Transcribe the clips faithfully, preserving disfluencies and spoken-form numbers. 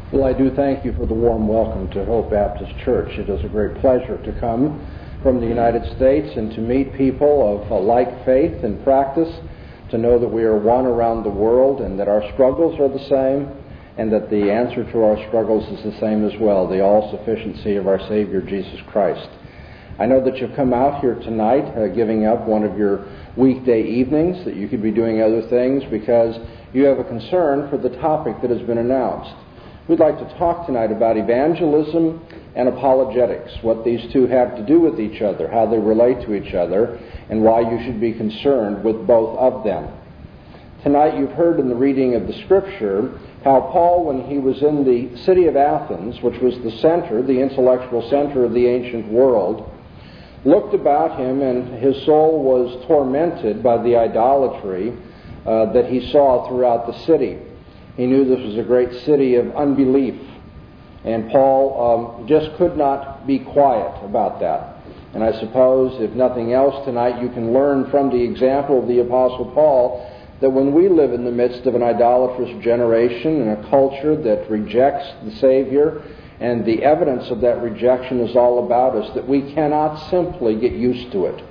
Well, I do thank you for the warm welcome to Hope Baptist Church. It is a great pleasure to come from the United States and to meet people of a like faith and practice, to know that we are one around the world and that our struggles are the same, and that the answer to our struggles is the same as well, the all-sufficiency of our Savior, Jesus Christ. I know that you've come out here tonight uh, giving up one of your weekday evenings, that you could be doing other things because you have a concern for the topic that has been announced. We'd like to talk tonight about evangelism and apologetics, what these two have to do with each other, how they relate to each other, and why you should be concerned with both of them. Tonight you've heard in the reading of the Scripture how Paul, when he was in the city of Athens, which was the center, the intellectual center of the ancient world, looked about him and his soul was tormented by the idolatry uh, that he saw throughout the city. He knew this was a great city of unbelief, and Paul um, just could not be quiet about that. And I suppose, if nothing else tonight, you can learn from the example of the Apostle Paul that when we live in the midst of an idolatrous generation and a culture that rejects the Savior, and the evidence of that rejection is all about us, that we cannot simply get used to it.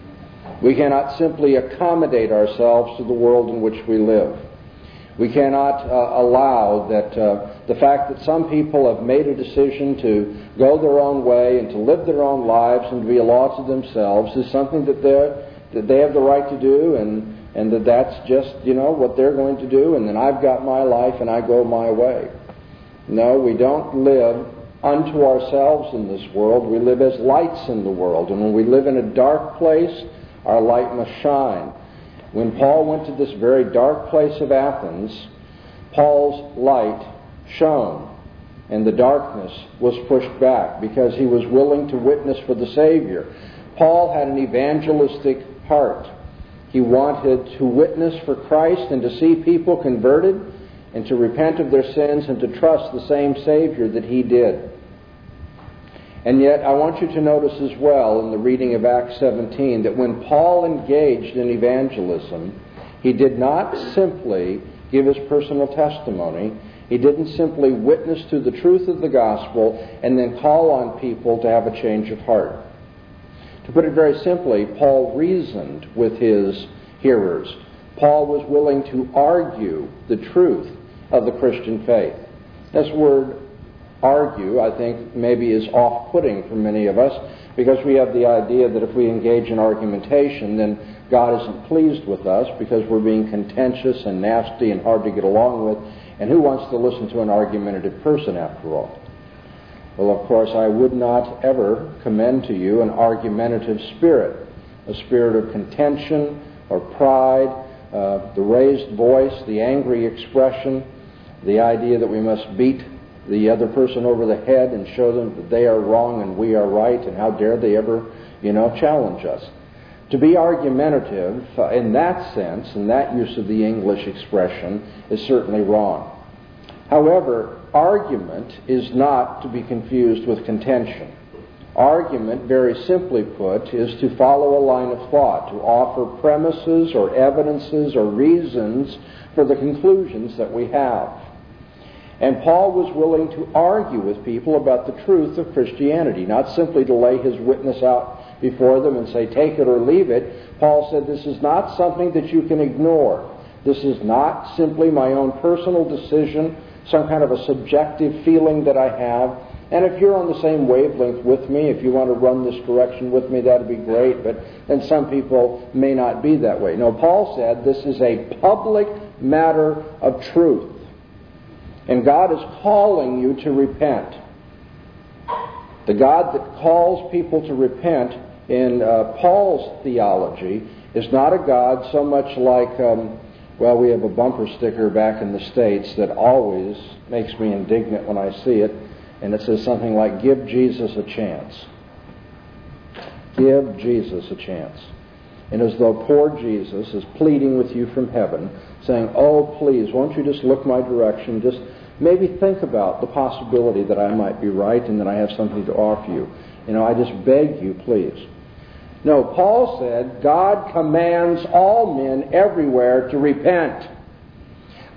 We cannot simply accommodate ourselves to the world in which we live. We cannot uh, allow that uh, the fact that some people have made a decision to go their own way and to live their own lives and to be a law to themselves is something that, that they have the right to do, and, and that that's just, you know, what they're going to do, and then I've got my life and I go my way. No, we don't live unto ourselves in this world. We live as lights in the world, and when we live in a dark place, our light must shine. When Paul went to this very dark place of Athens, Paul's light shone, and the darkness was pushed back because he was willing to witness for the Savior. Paul had an evangelistic heart. He wanted to witness for Christ and to see people converted and to repent of their sins and to trust the same Savior that he did. And yet, I want you to notice as well in the reading of Acts seventeen that when Paul engaged in evangelism, he did not simply give his personal testimony. He didn't simply witness to the truth of the gospel and then call on people to have a change of heart. To put it very simply, Paul reasoned with his hearers. Paul was willing to argue the truth of the Christian faith. This word argue, I think, maybe is off-putting for many of us, because we have the idea that if we engage in argumentation, then God isn't pleased with us because we're being contentious and nasty and hard to get along with, and who wants to listen to an argumentative person after all? Well, of course, I would not ever commend to you an argumentative spirit, a spirit of contention or pride, uh, the raised voice, the angry expression, the idea that we must beat the other person over the head and show them that they are wrong and we are right, and how dare they ever, you know, challenge us. To be argumentative uh, in that sense, in that use of the English expression, is certainly wrong. However, argument is not to be confused with contention. Argument, very simply put, is to follow a line of thought, to offer premises or evidences or reasons for the conclusions that we have. And Paul was willing to argue with people about the truth of Christianity, not simply to lay his witness out before them and say, take it or leave it. Paul said, this is not something that you can ignore. This is not simply my own personal decision, some kind of a subjective feeling that I have. And if you're on the same wavelength with me, if you want to run this direction with me, that'd be great. But then some people may not be that way. No, Paul said this is a public matter of truth. And God is calling you to repent. The God that calls people to repent in uh, Paul's theology is not a God so much like, um, well, we have a bumper sticker back in the States that always makes me indignant when I see it. And it says something like, give Jesus a chance. Give Jesus a chance. And as though poor Jesus is pleading with you from heaven, saying, oh, please, won't you just look my direction, just maybe think about the possibility that I might be right and that I have something to offer you. You know, I just beg you, please. No, Paul said, God commands all men everywhere to repent.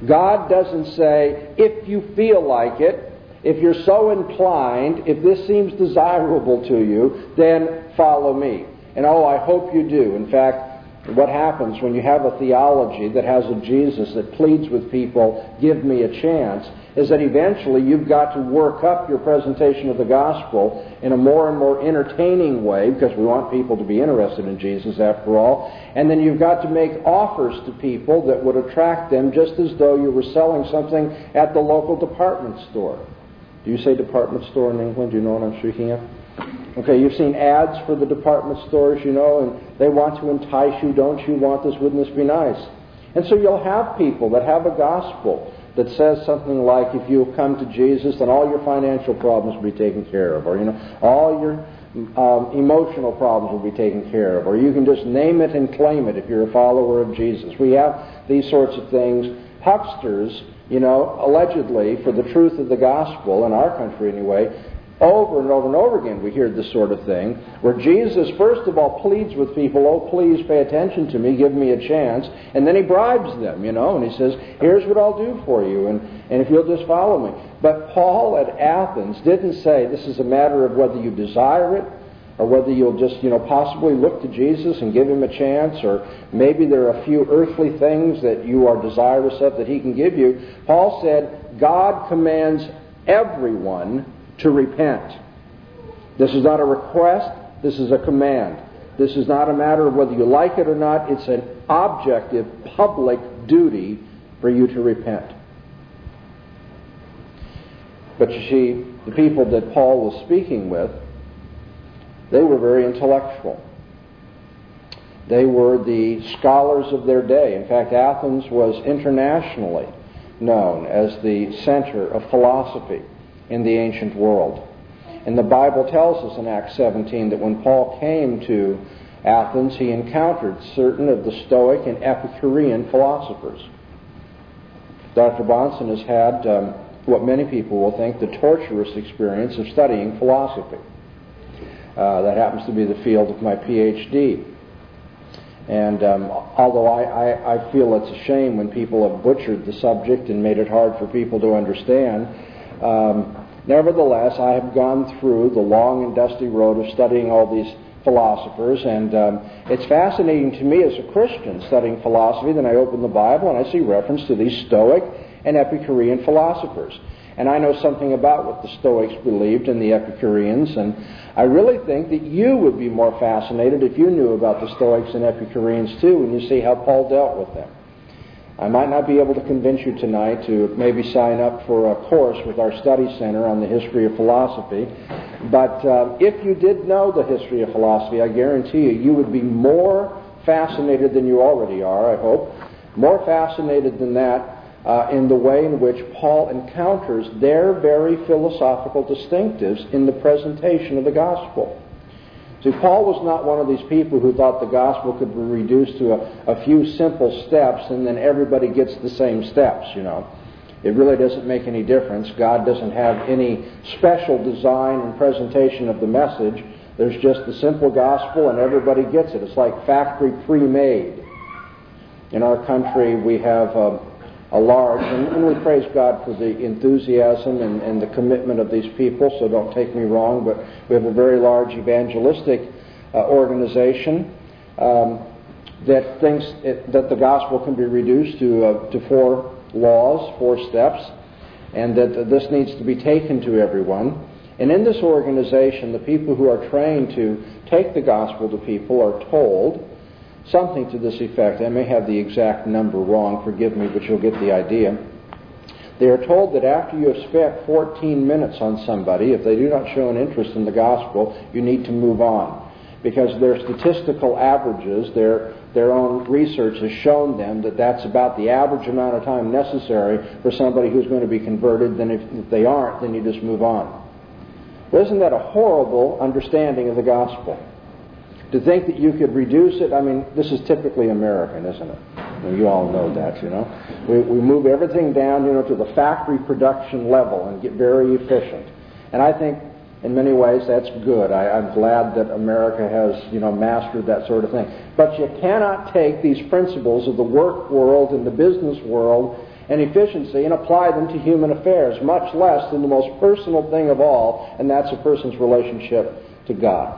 God doesn't say, if you feel like it, if you're so inclined, if this seems desirable to you, then follow me. And oh, I hope you do. In fact, what happens when you have a theology that has a Jesus that pleads with people, give me a chance, is that eventually you've got to work up your presentation of the gospel in a more and more entertaining way, because we want people to be interested in Jesus after all, and then you've got to make offers to people that would attract them just as though you were selling something at the local department store. Do you say department store in England? Do you know what I'm speaking of? Okay, you've seen ads for the department stores, you know, and they want to entice you. Don't you want this? Wouldn't this be nice? And so you'll have people that have a gospel that says something like, if you come to Jesus, then all your financial problems will be taken care of, or, you know, all your um, emotional problems will be taken care of, or you can just name it and claim it if you're a follower of Jesus. We have these sorts of things. Hucksters, you know, allegedly, for the truth of the gospel, in our country anyway, over and over and over again we hear this sort of thing, where Jesus first of all pleads with people, oh please pay attention to me, give me a chance, and then he bribes them, you know, and he says, here's what I'll do for you, and, and if you'll just follow me. But Paul at Athens didn't say this is a matter of whether you desire it, or whether you'll just, you know, possibly look to Jesus and give him a chance, or maybe there are a few earthly things that you are desirous of that he can give you. Paul said, God commands everyone to repent. This is not a request, this is a command. This is not a matter of whether you like it or not, it's an objective, public duty for you to repent. But you see, the people that Paul was speaking with, they were very intellectual. They were the scholars of their day. In fact, Athens was internationally known as the center of philosophy in the ancient world. And the Bible tells us in Acts seventeen that when Paul came to Athens, he encountered certain of the Stoic and Epicurean philosophers. Doctor Bahnsen has had um, what many people will think the torturous experience of studying philosophy. Uh, that happens to be the field of my P H D. And um, although I, I, I feel it's a shame when people have butchered the subject and made it hard for people to understand, um, nevertheless, I have gone through the long and dusty road of studying all these philosophers, and um, it's fascinating to me as a Christian studying philosophy. Then I open the Bible and I see reference to these Stoic and Epicurean philosophers. And I know something about what the Stoics believed and the Epicureans, and I really think that you would be more fascinated if you knew about the Stoics and Epicureans too, when you see how Paul dealt with them. I might not be able to convince you tonight to maybe sign up for a course with our study center on the history of philosophy, but uh, if you did know the history of philosophy, I guarantee you, you would be more fascinated than you already are, I hope, more fascinated than that uh, in the way in which Paul encounters their very philosophical distinctives in the presentation of the gospel. See, Paul was not one of these people who thought the gospel could be reduced to a, a few simple steps and then everybody gets the same steps, you know. It really doesn't make any difference. God doesn't have any special design and presentation of the message. There's just the simple gospel and everybody gets it. It's like factory pre-made. In our country, we have a, a large, and, and we praise God for the enthusiasm and, and the commitment of these people, so don't take me wrong, but we have a very large evangelistic uh, organization um, that thinks it, that the gospel can be reduced to, uh, to four laws, four steps, and that uh, this needs to be taken to everyone. And in this organization, the people who are trained to take the gospel to people are told something to this effect. I may have the exact number wrong, forgive me, but you'll get the idea. They are told that after you have spent fourteen minutes on somebody, if they do not show an interest in the gospel, you need to move on. Because their statistical averages, their, their own research has shown them that that's about the average amount of time necessary for somebody who's going to be converted. Then if, if they aren't, then you just move on. Well, isn't that a horrible understanding of the gospel? To think that you could reduce it, I mean, this is typically American, isn't it? Well, you all know that, you know. We, we move everything down, you know, to the factory production level and get very efficient. And I think, in many ways, that's good. I, I'm glad that America has, you know, mastered that sort of thing. But you cannot take these principles of the work world and the business world and efficiency and apply them to human affairs, much less than the most personal thing of all, and that's a person's relationship to God.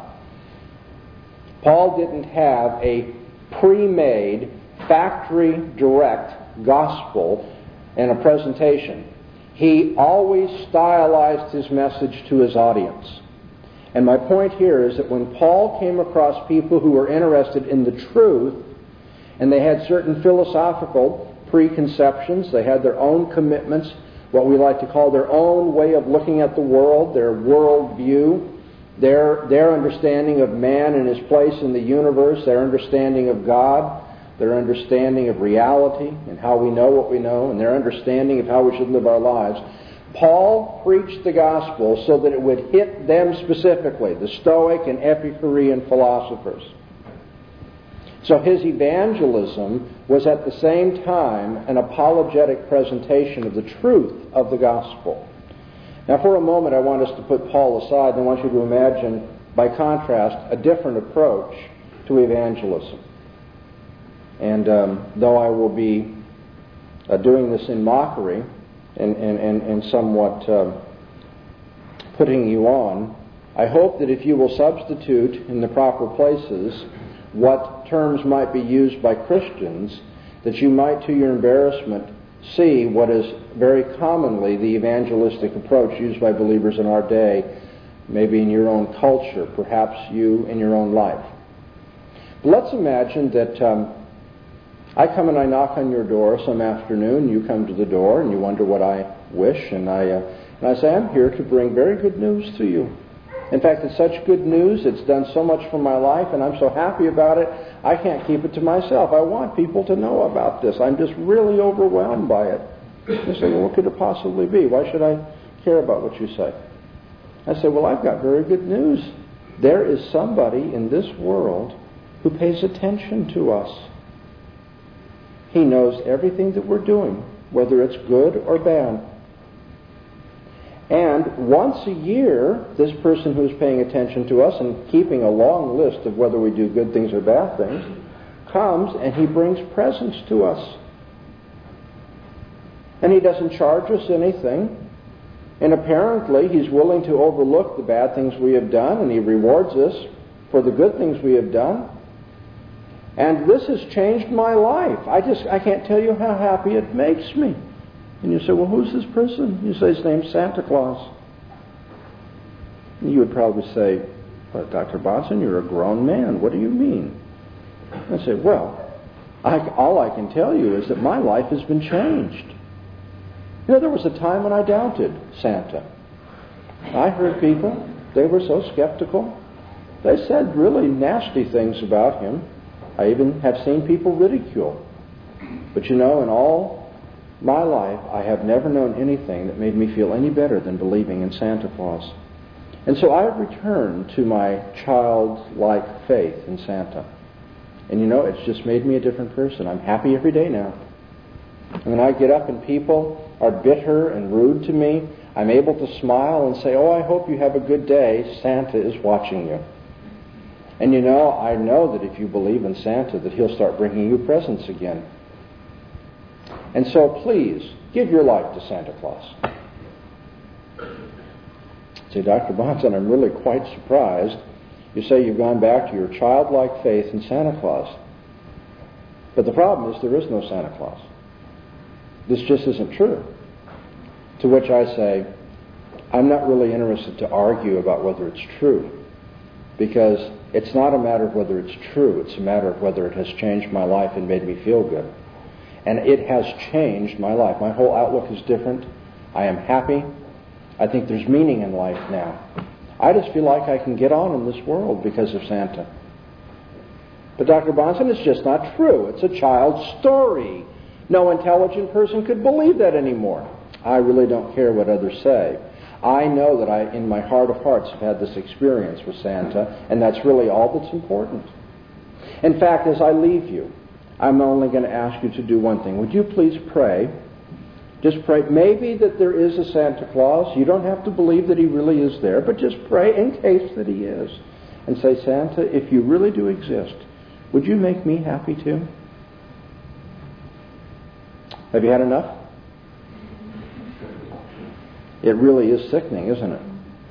Paul didn't have a pre-made, factory-direct gospel and a presentation. He always stylized his message to his audience. And my point here is that when Paul came across people who were interested in the truth, and they had certain philosophical preconceptions, they had their own commitments, what we like to call their own way of looking at the world, their world view, their, their understanding of man and his place in the universe, their understanding of God, their understanding of reality and how we know what we know, and their understanding of how we should live our lives. Paul preached the gospel so that it would hit them specifically, the Stoic and Epicurean philosophers. So his evangelism was at the same time an apologetic presentation of the truth of the gospel. Now for a moment I want us to put Paul aside, and I want you to imagine, by contrast, a different approach to evangelism. And um, though I will be uh, doing this in mockery and, and, and, and somewhat uh, putting you on, I hope that if you will substitute in the proper places what terms might be used by Christians, that you might, to your embarrassment, see what is very commonly the evangelistic approach used by believers in our day, maybe in your own culture, perhaps you in your own life. But let's imagine that um, I come and I knock on your door some afternoon, you come to the door and you wonder what I wish, and I, uh, and I say, I'm here to bring very good news to you. In fact, it's such good news, it's done so much for my life, and I'm so happy about it, I can't keep it to myself. I want people to know about this. I'm just really overwhelmed by it. You say, well, what could it possibly be? Why should I care about what you say? I say, well, I've got very good news. There is somebody in this world who pays attention to us. He knows everything that we're doing, whether it's good or bad. And once a year, this person who's paying attention to us and keeping a long list of whether we do good things or bad things, comes and he brings presents to us. And he doesn't charge us anything. And apparently he's willing to overlook the bad things we have done, and he rewards us for the good things we have done. And this has changed my life. I just, I can't tell you how happy it makes me. And you say, well, who's this person? You say, his name's Santa Claus. And you would probably say, well, Doctor Bonson, you're a grown man. What do you mean? I say, well, I, all I can tell you is that my life has been changed. You know, there was a time when I doubted Santa. I heard people, they were so skeptical. They said really nasty things about him. I even have seen people ridicule. But you know, in all my life, I have never known anything that made me feel any better than believing in Santa Claus. And so I have returned to my childlike faith in Santa. And you know, it's just made me a different person. I'm happy every day now. And when I get up and people are bitter and rude to me, I'm able to smile and say, oh, I hope you have a good day. Santa is watching you. And you know, I know that if you believe in Santa, that he'll start bringing you presents again. And so please, give your life to Santa Claus. Say, Doctor Bonson, I'm really quite surprised. You say you've gone back to your childlike faith in Santa Claus. But the problem is there is no Santa Claus. This just isn't true. To which I say, I'm not really interested to argue about whether it's true. Because it's not a matter of whether it's true. It's a matter of whether it has changed my life and made me feel good. And it has changed my life. My whole outlook is different. I am happy. I think there's meaning in life now. I just feel like I can get on in this world because of Santa. But Doctor Bonson, it's just not true. It's a child's story. No intelligent person could believe that anymore. I really don't care what others say. I know that I, in my heart of hearts, have had this experience with Santa, and that's really all that's important. In fact, as I leave you, I'm only going to ask you to do one thing. Would you please pray? Just pray. Maybe that there is a Santa Claus. You don't have to believe that he really is there, but just pray in case that he is. And say, Santa, if you really do exist, would you make me happy too? Have you had enough? It really is sickening, isn't it?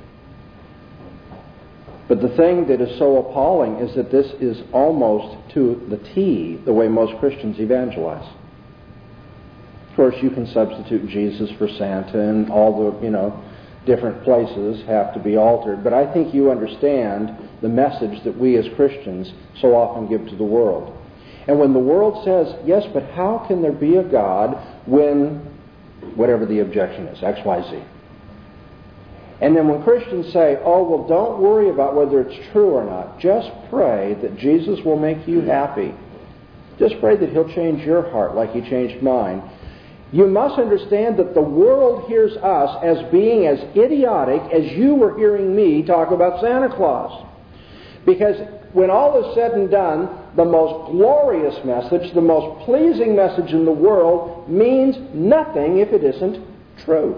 But the thing that is so appalling is that this is almost to the T the way most Christians evangelize. Of course, you can substitute Jesus for Santa, and all the, you know, different places have to be altered. But I think you understand the message that we as Christians so often give to the world. And when the world says, yes, but how can there be a God when whatever the objection is, X, Y, Z? And then when Christians say, oh, well, don't worry about whether it's true or not. Just pray that Jesus will make you happy. Just pray that He'll change your heart like He changed mine. You must understand that the world hears us as being as idiotic as you were hearing me talk about Santa Claus. Because when all is said and done, the most glorious message, the most pleasing message in the world means nothing if it isn't true.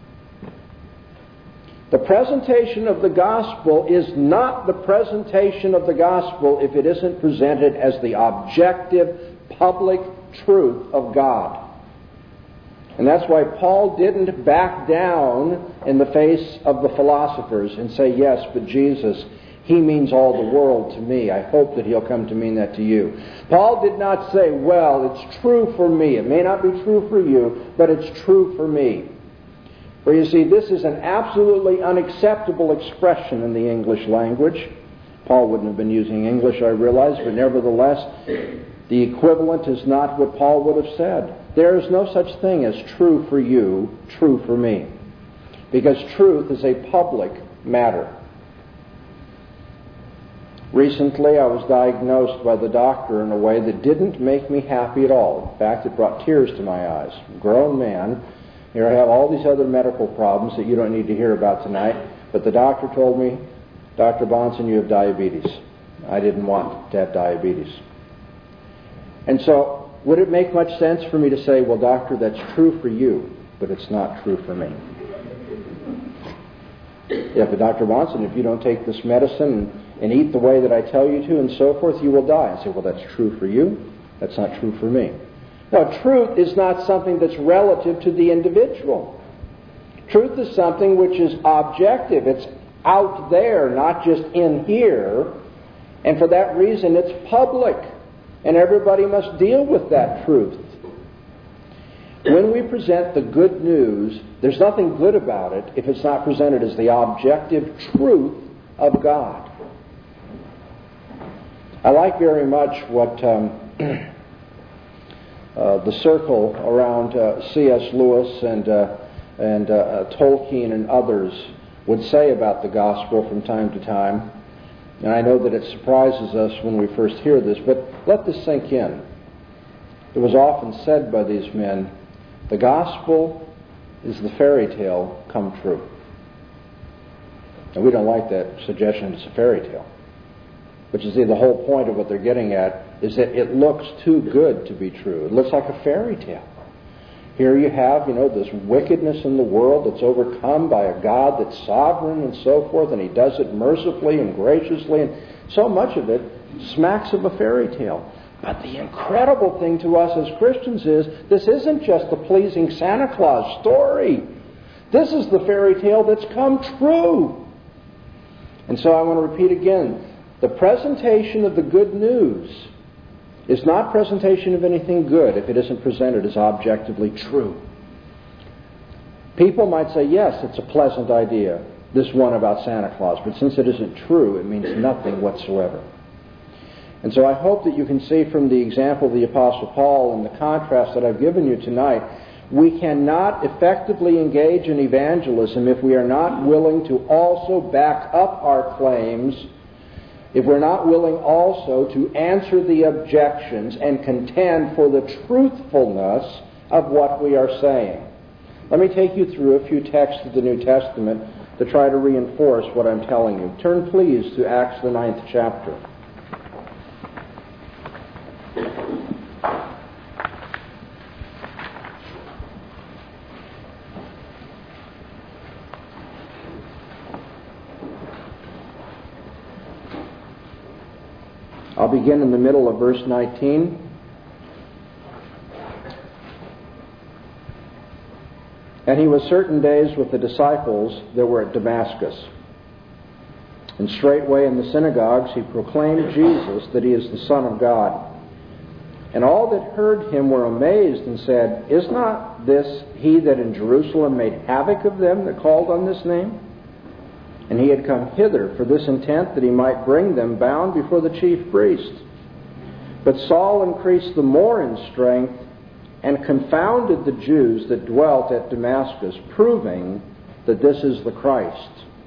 The presentation of the gospel is not the presentation of the gospel if it isn't presented as the objective, public truth of God. And that's why Paul didn't back down in the face of the philosophers and say, yes, but Jesus, He means all the world to me. I hope that He'll come to mean that to you. Paul did not say, well, it's true for me. It may not be true for you, but it's true for me. For you see, this is an absolutely unacceptable expression in the English language. Paul wouldn't have been using English, I realize, but nevertheless, the equivalent is not what Paul would have said. There is no such thing as true for you, true for me. Because truth is a public matter. Recently, I was diagnosed by the doctor in a way that didn't make me happy at all. In fact, it brought tears to my eyes. A grown man. Here I have all these other medical problems that you don't need to hear about tonight. But the doctor told me, Doctor Bonson, you have diabetes. I didn't want to have diabetes. And so, would it make much sense for me to say, well, doctor, that's true for you, but it's not true for me? Yeah, but Doctor Bonson, if you don't take this medicine and, and eat the way that I tell you to and so forth, you will die. I say, well, that's true for you. That's not true for me. Now, truth is not something that's relative to the individual. Truth is something which is objective. It's out there, not just in here. And for that reason, it's public. And everybody must deal with that truth. When we present the good news, there's nothing good about it if it's not presented as the objective truth of God. I like very much what um, uh, the circle around uh, C S Lewis and, uh, and uh, Tolkien and others would say about the gospel from time to time. And I know that it surprises us when we first hear this, but let this sink in. It was often said by these men, the gospel is the fairy tale come true. And we don't like that suggestion it's a fairy tale. But you see, the whole point of what they're getting at is that it looks too good to be true. It looks like a fairy tale. Here you have, you know, this wickedness in the world that's overcome by a God that's sovereign and so forth, and He does it mercifully and graciously, and so much of it smacks of a fairy tale. But the incredible thing to us as Christians is, this isn't just the pleasing Santa Claus story. This is the fairy tale that's come true. And so I want to repeat again, the presentation of the good news is not presentation of anything good if it isn't presented as objectively true. People might say, yes, it's a pleasant idea, this one about Santa Claus, but since it isn't true, it means nothing whatsoever. And so I hope that you can see from the example of the Apostle Paul and the contrast that I've given you tonight, we cannot effectively engage in evangelism if we are not willing to also back up our claims, if we're not willing also to answer the objections and contend for the truthfulness of what we are saying. Let me take you through a few texts of the New Testament to try to reinforce what I'm telling you. Turn please to Acts the ninth chapter. I'll begin in the middle of verse nineteen. And he was certain days with the disciples that were at Damascus. And straightway in the synagogues he proclaimed Jesus, that he is the Son of God. And all that heard him were amazed and said, Is not this he that in Jerusalem made havoc of them that called on this name? And he had come hither for this intent, that he might bring them bound before the chief priest. But Saul increased the more in strength, and confounded the Jews that dwelt at Damascus, proving that this is the Christ.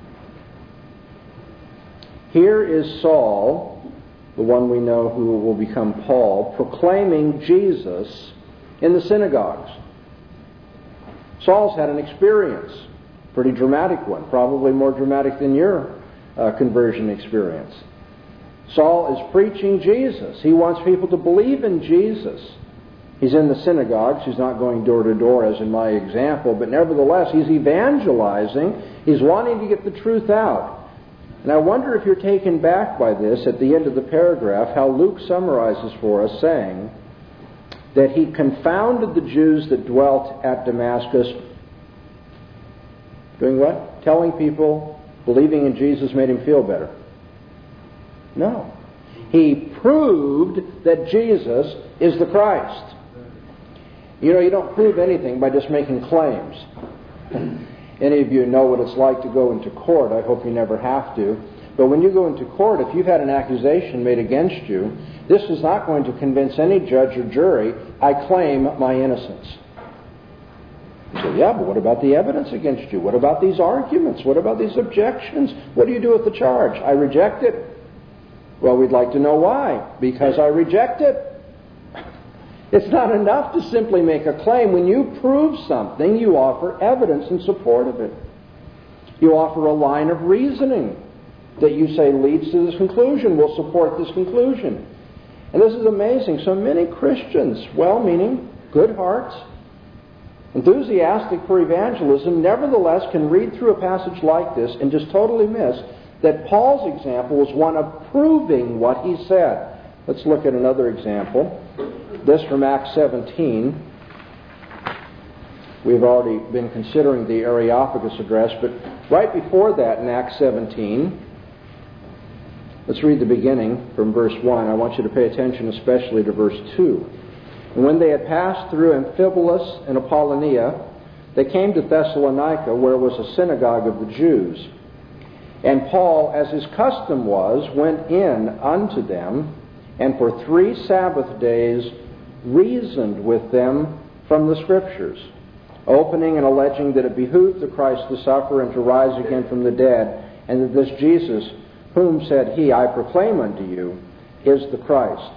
Here is Saul, the one we know who will become Paul, proclaiming Jesus in the synagogues. Saul's had an experience, pretty dramatic one, probably more dramatic than your uh, conversion experience. Saul is preaching Jesus. He wants people to believe in Jesus. He's in the synagogues. He's not going door to door as in my example, but nevertheless he's evangelizing. He's wanting to get the truth out. And I wonder if you're taken back by this at the end of the paragraph, how Luke summarizes for us, saying that he confounded the Jews that dwelt at Damascus. Doing what? Telling people believing in Jesus made him feel better. No. He proved that Jesus is the Christ. You know, you don't prove anything by just making claims. Any of you know what it's like to go into court. I hope you never have to. But when you go into court, if you've had an accusation made against you, this is not going to convince any judge or jury, I claim my innocence. You say, yeah, but what about the evidence against you? What about these arguments? What about these objections? What do you do with the charge? I reject it. Well, we'd like to know why. Because I reject it. It's not enough to simply make a claim. When you prove something, you offer evidence in support of it. You offer a line of reasoning that you say leads to this conclusion, will support this conclusion. And this is amazing. So many Christians, well-meaning, good hearts, enthusiastic for evangelism, nevertheless can read through a passage like this and just totally miss that Paul's example was one of proving what he said. Let's look at another example. This from Acts seventeen. We've already been considering the Areopagus address, but right before that in Acts seventeen, let's read the beginning from verse one. I want you to pay attention especially to verse two. And when they had passed through Amphipolis and Apollonia, they came to Thessalonica, where was a synagogue of the Jews. And Paul, as his custom was, went in unto them, and for three Sabbath days reasoned with them from the Scriptures, opening and alleging that it behooved the Christ to suffer and to rise again from the dead, and that this Jesus, whom, said he, I proclaim unto you, is the Christ.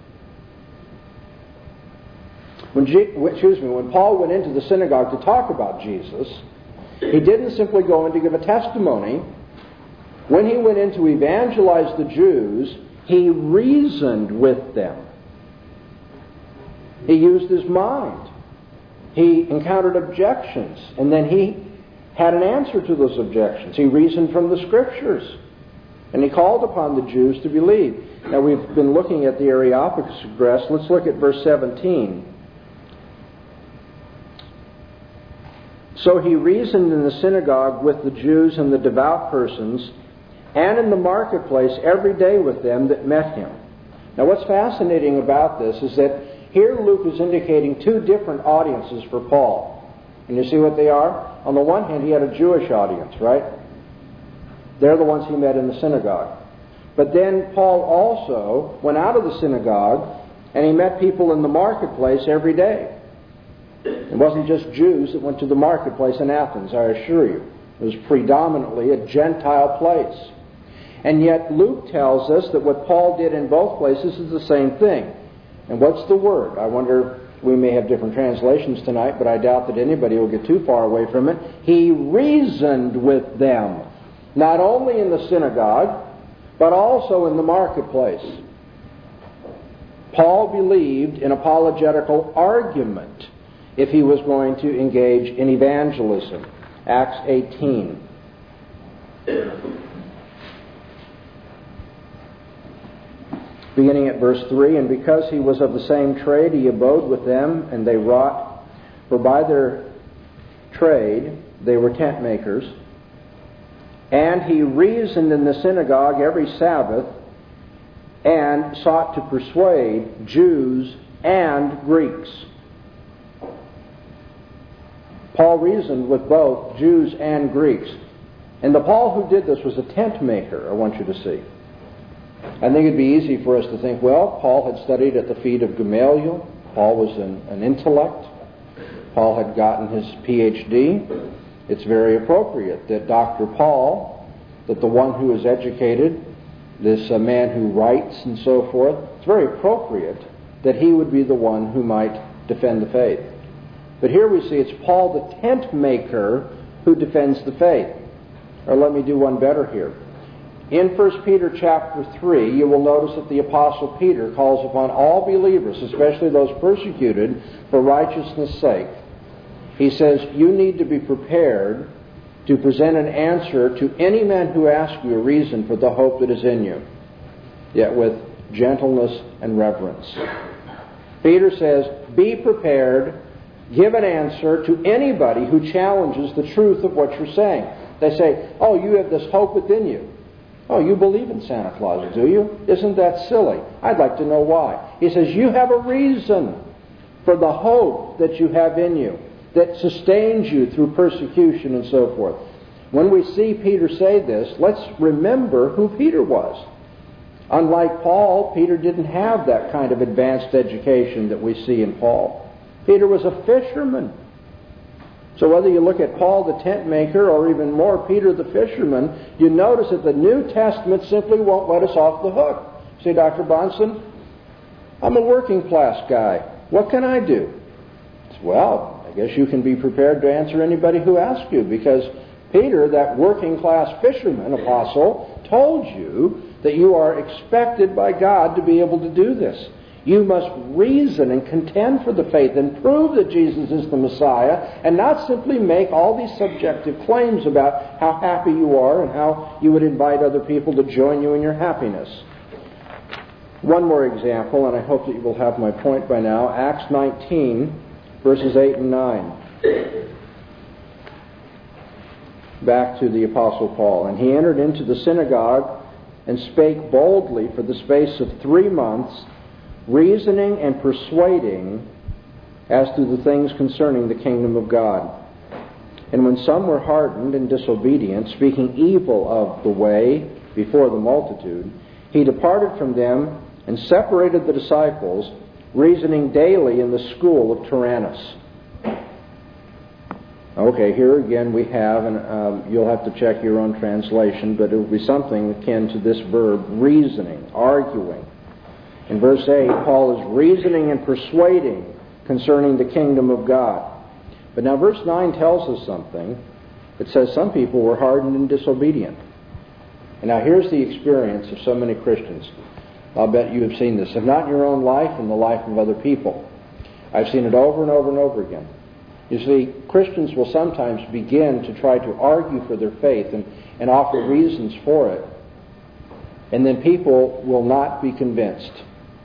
When, G- excuse me, when Paul went into the synagogue to talk about Jesus, he didn't simply go in to give a testimony. When he went in to evangelize the Jews, he reasoned with them. He used his mind. He encountered objections, and then he had an answer to those objections. He reasoned from the Scriptures, and he called upon the Jews to believe. Now, we've been looking at the Areopagus address. Let's look at verse seventeen. So he reasoned in the synagogue with the Jews and the devout persons, and in the marketplace every day with them that met him. Now, what's fascinating about this is that here Luke is indicating two different audiences for Paul. And you see what they are? On the one hand, he had a Jewish audience, right? They're the ones he met in the synagogue. But then Paul also went out of the synagogue and he met people in the marketplace every day. It wasn't just Jews that went to the marketplace in Athens, I assure you. It was predominantly a Gentile place. And yet Luke tells us that what Paul did in both places is the same thing. And what's the word? I wonder, we may have different translations tonight, but I doubt that anybody will get too far away from it. He reasoned with them, not only in the synagogue, but also in the marketplace. Paul believed in apologetical argument if he was going to engage in evangelism. Acts eighteen. Beginning at verse three, and because he was of the same trade, he abode with them, and they wrought, for by their trade. They were tent makers. And he reasoned in the synagogue every Sabbath and sought to persuade Jews and Greeks. Paul reasoned with both Jews and Greeks. And the Paul who did this was a tent maker, I want you to see. I think it'd be easy for us to think, well, Paul had studied at the feet of Gamaliel. Paul was an, an intellect. Paul had gotten his P H D. It's very appropriate that Doctor Paul, that the one who is educated, this uh, man who writes and so forth, it's very appropriate that he would be the one who might defend the faith. But here we see it's Paul the tent maker who defends the faith. Or let me do one better here. In First Peter chapter three, you will notice that the Apostle Peter calls upon all believers, especially those persecuted for righteousness' sake. He says, you need to be prepared to present an answer to any man who asks you a reason for the hope that is in you, yet with gentleness and reverence. Peter says, be prepared, give an answer to anybody who challenges the truth of what you're saying. They say, oh, you have this hope within you. Oh, you believe in Santa Claus, do you? Isn't that silly? I'd like to know why. He says, you have a reason for the hope that you have in you, that sustains you through persecution and so forth. When we see Peter say this, let's remember who Peter was. Unlike Paul, Peter didn't have that kind of advanced education that we see in Paul. Peter was a fisherman. So whether you look at Paul the tent maker or even more Peter the fisherman, you notice that the New Testament simply won't let us off the hook. See, Doctor Bonson, I'm a working class guy. What can I do? Well, I guess you can be prepared to answer anybody who asks you, because Peter, that working class fisherman apostle, told you that you are expected by God to be able to do this. You must reason and contend for the faith and prove that Jesus is the Messiah, and not simply make all these subjective claims about how happy you are and how you would invite other people to join you in your happiness. One more example, and I hope that you will have my point by now. Acts nineteen, verses eight and nine. Back to the Apostle Paul. And he entered into the synagogue and spake boldly for the space of three months, reasoning and persuading as to the things concerning the kingdom of God. And when some were hardened and disobedient, speaking evil of the way before the multitude, he departed from them and separated the disciples, reasoning daily in the school of Tyrannus. Okay, here again we have, and um, you'll have to check your own translation, but it will be something akin to this verb, reasoning, arguing. In verse eight, Paul is reasoning and persuading concerning the kingdom of God. But now verse nine tells us something. It says some people were hardened and disobedient. And now here's the experience of so many Christians. I'll bet you have seen this. If not in your own life, in the life of other people. I've seen it over and over and over again. You see, Christians will sometimes begin to try to argue for their faith and, and offer reasons for it. And then people will not be convinced.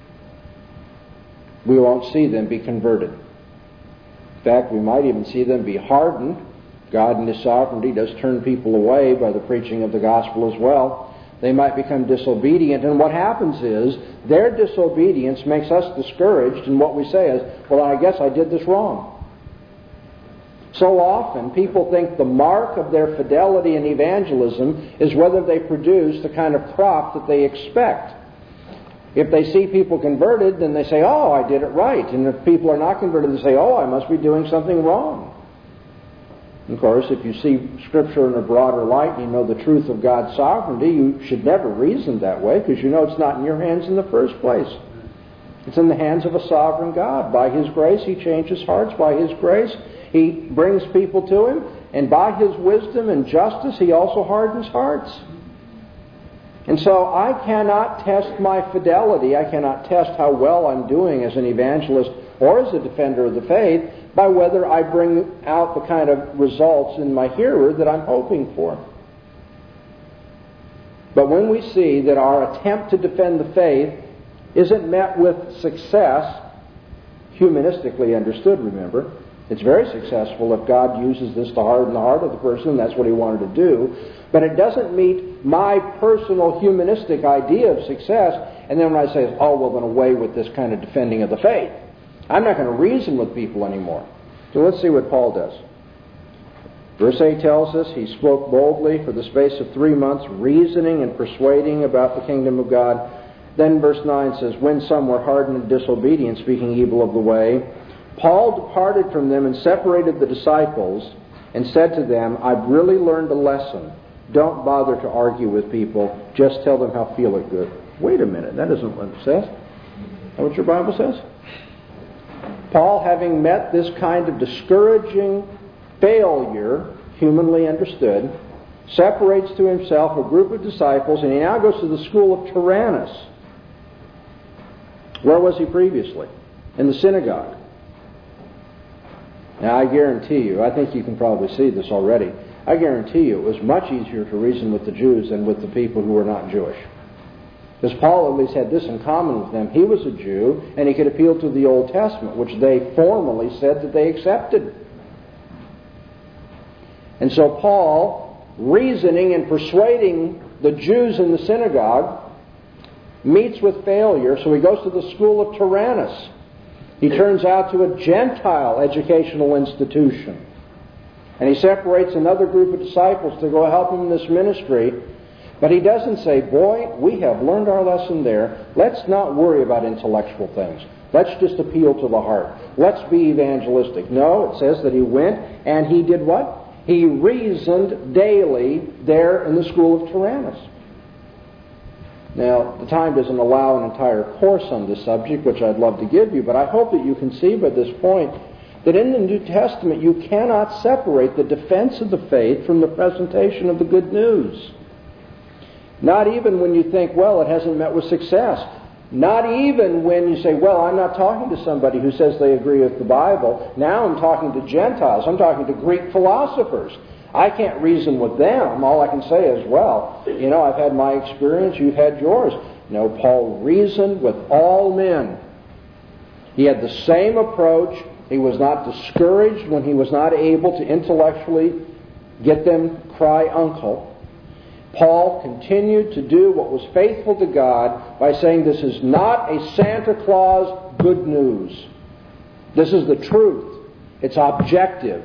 We won't see them be converted. In fact, we might even see them be hardened. God in His sovereignty does turn people away by the preaching of the gospel as well. They might become disobedient, and what happens is their disobedience makes us discouraged, and what we say is, well, I guess I did this wrong. So often, people think the mark of their fidelity in evangelism is whether they produce the kind of crop that they expect. If they see people converted, then they say, oh, I did it right. And if people are not converted, they say, oh, I must be doing something wrong. And of course, if you see Scripture in a broader light and you know the truth of God's sovereignty, you should never reason that way, because you know it's not in your hands in the first place. It's in the hands of a sovereign God. By His grace, He changes hearts. By His grace, He brings people to Him. And by His wisdom and justice, He also hardens hearts. And so I cannot test my fidelity, I cannot test how well I'm doing as an evangelist or as a defender of the faith by whether I bring out the kind of results in my hearer that I'm hoping for. But when we see that our attempt to defend the faith isn't met with success, humanistically understood, remember, It's very successful if God uses this to harden the heart of the person. That's what he wanted to do. But it doesn't meet my personal humanistic idea of success. And then when I say, oh, well, then away with this kind of defending of the faith. I'm not going to reason with people anymore. So let's see what Paul does. Verse eight tells us he spoke boldly for the space of three months, reasoning and persuading about the kingdom of God. Then verse nine says, when some were hardened and disobedient, speaking evil of the way, Paul departed from them and separated the disciples and said to them, I've really learned a lesson. Don't bother to argue with people. Just tell them how feel it good. Wait a minute, that isn't what it says. Is that what your Bible says? Paul, having met this kind of discouraging failure, humanly understood, separates to himself a group of disciples, and he now goes to the school of Tyrannus. Where was he previously? In the synagogue. Now, I guarantee you, I think you can probably see this already, I guarantee you it was much easier to reason with the Jews than with the people who were not Jewish. Because Paul at least had this in common with them. He was a Jew, and he could appeal to the Old Testament, which they formally said that they accepted. And so Paul, reasoning and persuading the Jews in the synagogue, meets with failure, so he goes to the school of Tyrannus. He turns out to a Gentile educational institution. And he separates another group of disciples to go help him in this ministry. But he doesn't say, boy, we have learned our lesson there. Let's not worry about intellectual things. Let's just appeal to the heart. Let's be evangelistic. No, it says that he went and he did what? He reasoned daily there in the school of Tyrannus. Now, the time doesn't allow an entire course on this subject, which I'd love to give you, but I hope that you can see by this point that in the New Testament you cannot separate the defense of the faith from the presentation of the good news. Not even when you think, well, it hasn't met with success. Not even when you say, well, I'm not talking to somebody who says they agree with the Bible. Now I'm talking to Gentiles. I'm talking to Greek philosophers. I can't reason with them. All I can say is, well, you know, I've had my experience, you've had yours. No, Paul reasoned with all men. He had the same approach. He was not discouraged when he was not able to intellectually get them cry uncle. Paul continued to do what was faithful to God by saying this is not a Santa Claus good news. This is the truth. It's objective.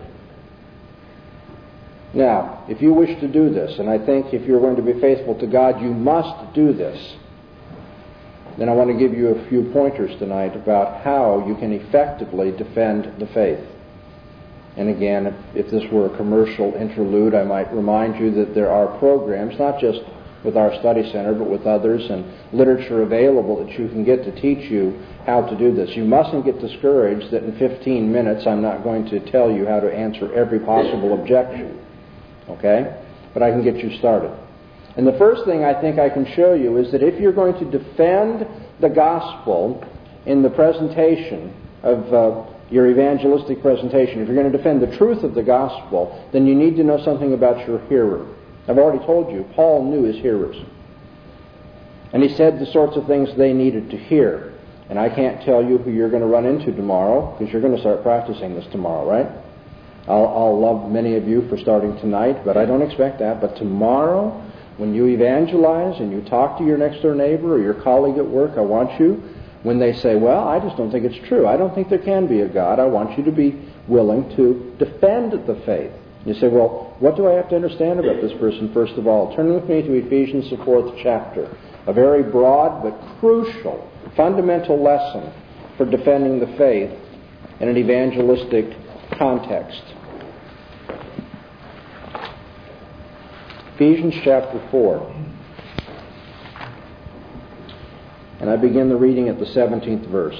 Now, if you wish to do this, and I think if you're going to be faithful to God, you must do this, then I want to give you a few pointers tonight about how you can effectively defend the faith. And again, if, if this were a commercial interlude, I might remind you that there are programs, not just with our study center, but with others, and literature available that you can get to teach you how to do this. You mustn't get discouraged that in fifteen minutes I'm not going to tell you how to answer every possible objection. Okay? But I can get you started. And the first thing I think I can show you is that if you're going to defend the gospel in the presentation of uh, your evangelistic presentation, if you're going to defend the truth of the gospel, then you need to know something about your hearer. I've already told you, Paul knew his hearers. And he said the sorts of things they needed to hear. And I can't tell you who you're going to run into tomorrow, because you're going to start practicing this tomorrow, right? I'll, I'll love many of you for starting tonight, but I don't expect that. But tomorrow, when you evangelize and you talk to your next-door neighbor or your colleague at work, I want you, when they say, well, I just don't think it's true, I don't think there can be a God, I want you to be willing to defend the faith. You say, well, what do I have to understand about this person, first of all? Turn with me to Ephesians, the fourth chapter. A very broad but crucial, fundamental lesson for defending the faith in an evangelistic context. Ephesians chapter four. And I begin the reading at the seventeenth verse.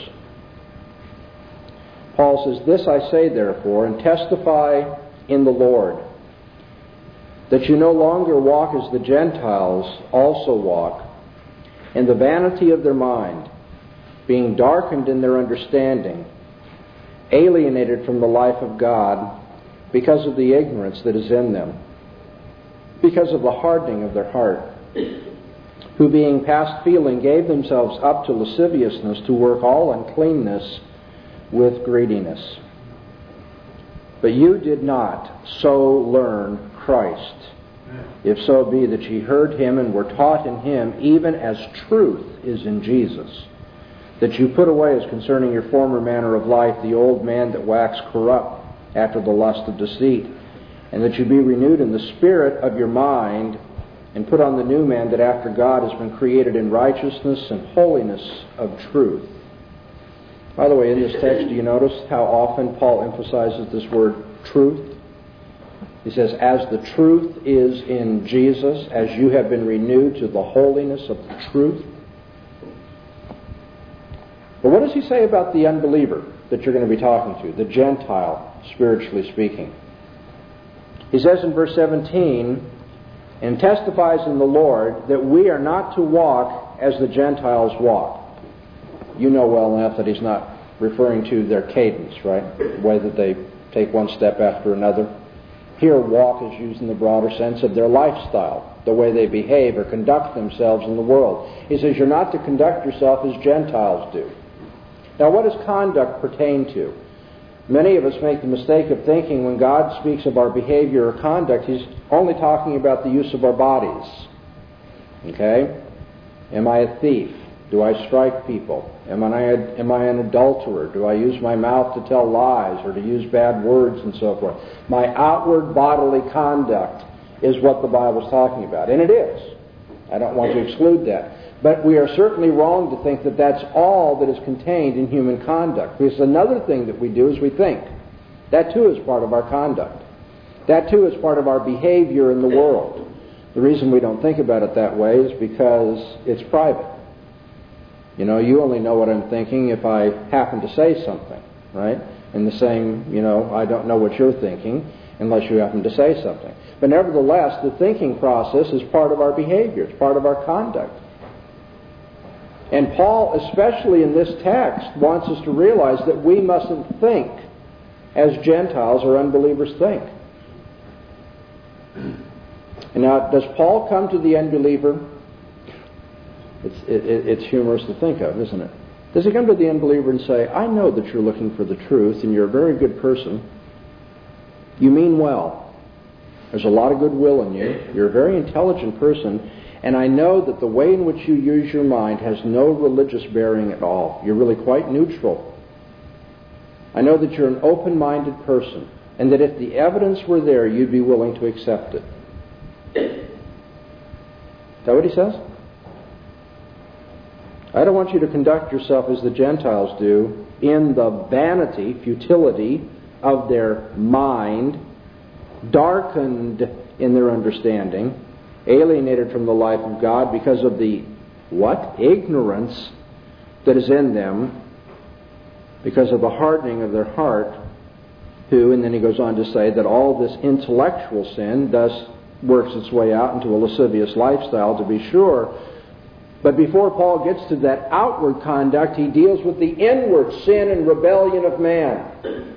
Paul says, "This I say therefore, and testify in the Lord, that you no longer walk as the Gentiles also walk, in the vanity of their mind, being darkened in their understanding, alienated from the life of God because of the ignorance that is in them, because of the hardening of their heart, who being past feeling gave themselves up to lasciviousness, to work all uncleanness with greediness." But you did not so learn Christ, if so be that ye heard him and were taught in him, even as truth is in Jesus. That you put away as concerning your former manner of life the old man that waxed corrupt after the lust of deceit, and that you be renewed in the spirit of your mind, and put on the new man that after God has been created in righteousness and holiness of truth. By the way, in this text, do you notice how often Paul emphasizes this word truth? He says, as the truth is in Jesus, as you have been renewed to the holiness of the truth. But what does he say about the unbeliever that you're going to be talking to, the Gentile, spiritually speaking? He says in verse seventeen, and testifies in the Lord that we are not to walk as the Gentiles walk. You know well enough that he's not referring to their cadence, right? The way that they take one step after another. Here, walk is used in the broader sense of their lifestyle, the way they behave or conduct themselves in the world. He says you're not to conduct yourself as Gentiles do. Now, what does conduct pertain to? Many of us make the mistake of thinking when God speaks of our behavior or conduct, he's only talking about the use of our bodies. Okay? Am I a thief? Do I strike people? Am I, a, am I an adulterer? Do I use my mouth to tell lies or to use bad words and so forth? My outward bodily conduct is what the Bible's talking about. And it is. I don't want to exclude that. But we are certainly wrong to think that that's all that is contained in human conduct. Because another thing that we do is we think. That too is part of our conduct. That too is part of our behavior in the world. The reason we don't think about it that way is because it's private. You know, you only know what I'm thinking if I happen to say something, right? And the same, you know, I don't know what you're thinking unless you happen to say something. But nevertheless, the thinking process is part of our behavior. It's part of our conduct. And Paul, especially in this text, wants us to realize that we mustn't think as Gentiles or unbelievers think. And now, does Paul come to the unbeliever? It's, it, it's humorous to think of, isn't it? Does he come to the unbeliever and say, I know that you're looking for the truth and you're a very good person. You mean well. There's a lot of goodwill in you. You're a very intelligent person. And I know that the way in which you use your mind has no religious bearing at all. You're really quite neutral. I know that you're an open-minded person, and that if the evidence were there, you'd be willing to accept it. Is that what he says? I don't want you to conduct yourself as the Gentiles do, in the vanity, futility of their mind, darkened in their understanding, alienated from the life of God because of the, what? Ignorance that is in them, because of the hardening of their heart, who, and then he goes on to say that all this intellectual sin thus works its way out into a lascivious lifestyle, to be sure. But before Paul gets to that outward conduct, he deals with the inward sin and rebellion of man.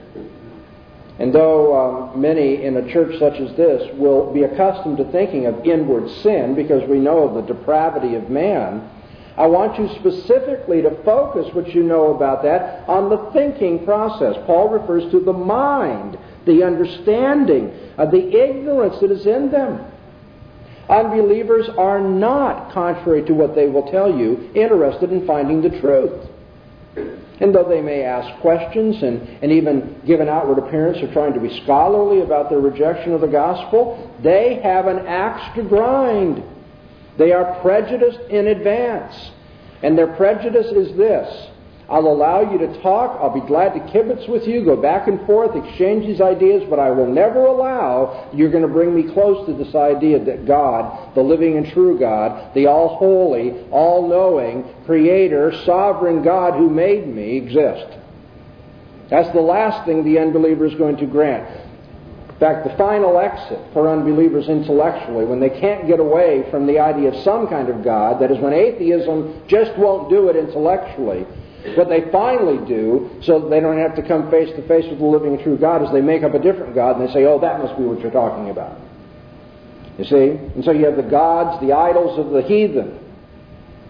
And though um, many in a church such as this will be accustomed to thinking of inward sin because we know of the depravity of man, I want you specifically to focus what you know about that on the thinking process. Paul refers to the mind, the understanding, of the ignorance that is in them. Unbelievers are not, contrary to what they will tell you, interested in finding the truth. And though they may ask questions and, and even give an outward appearance of trying to be scholarly about their rejection of the gospel, they have an axe to grind. They are prejudiced in advance. And their prejudice is this: I'll allow you to talk, I'll be glad to kibitz with you, go back and forth, exchange these ideas, but I will never allow you're going to bring me close to this idea that God, the living and true God, the all-holy, all-knowing, creator, sovereign God who made me, exist. That's the last thing the unbeliever is going to grant. In fact, the final exit for unbelievers intellectually, when they can't get away from the idea of some kind of God, that is when atheism just won't do it intellectually, what they finally do, so that they don't have to come face to face with the living and true God, is they make up a different God and they say, oh, that must be what you're talking about. You see? And so you have the gods, the idols of the heathen.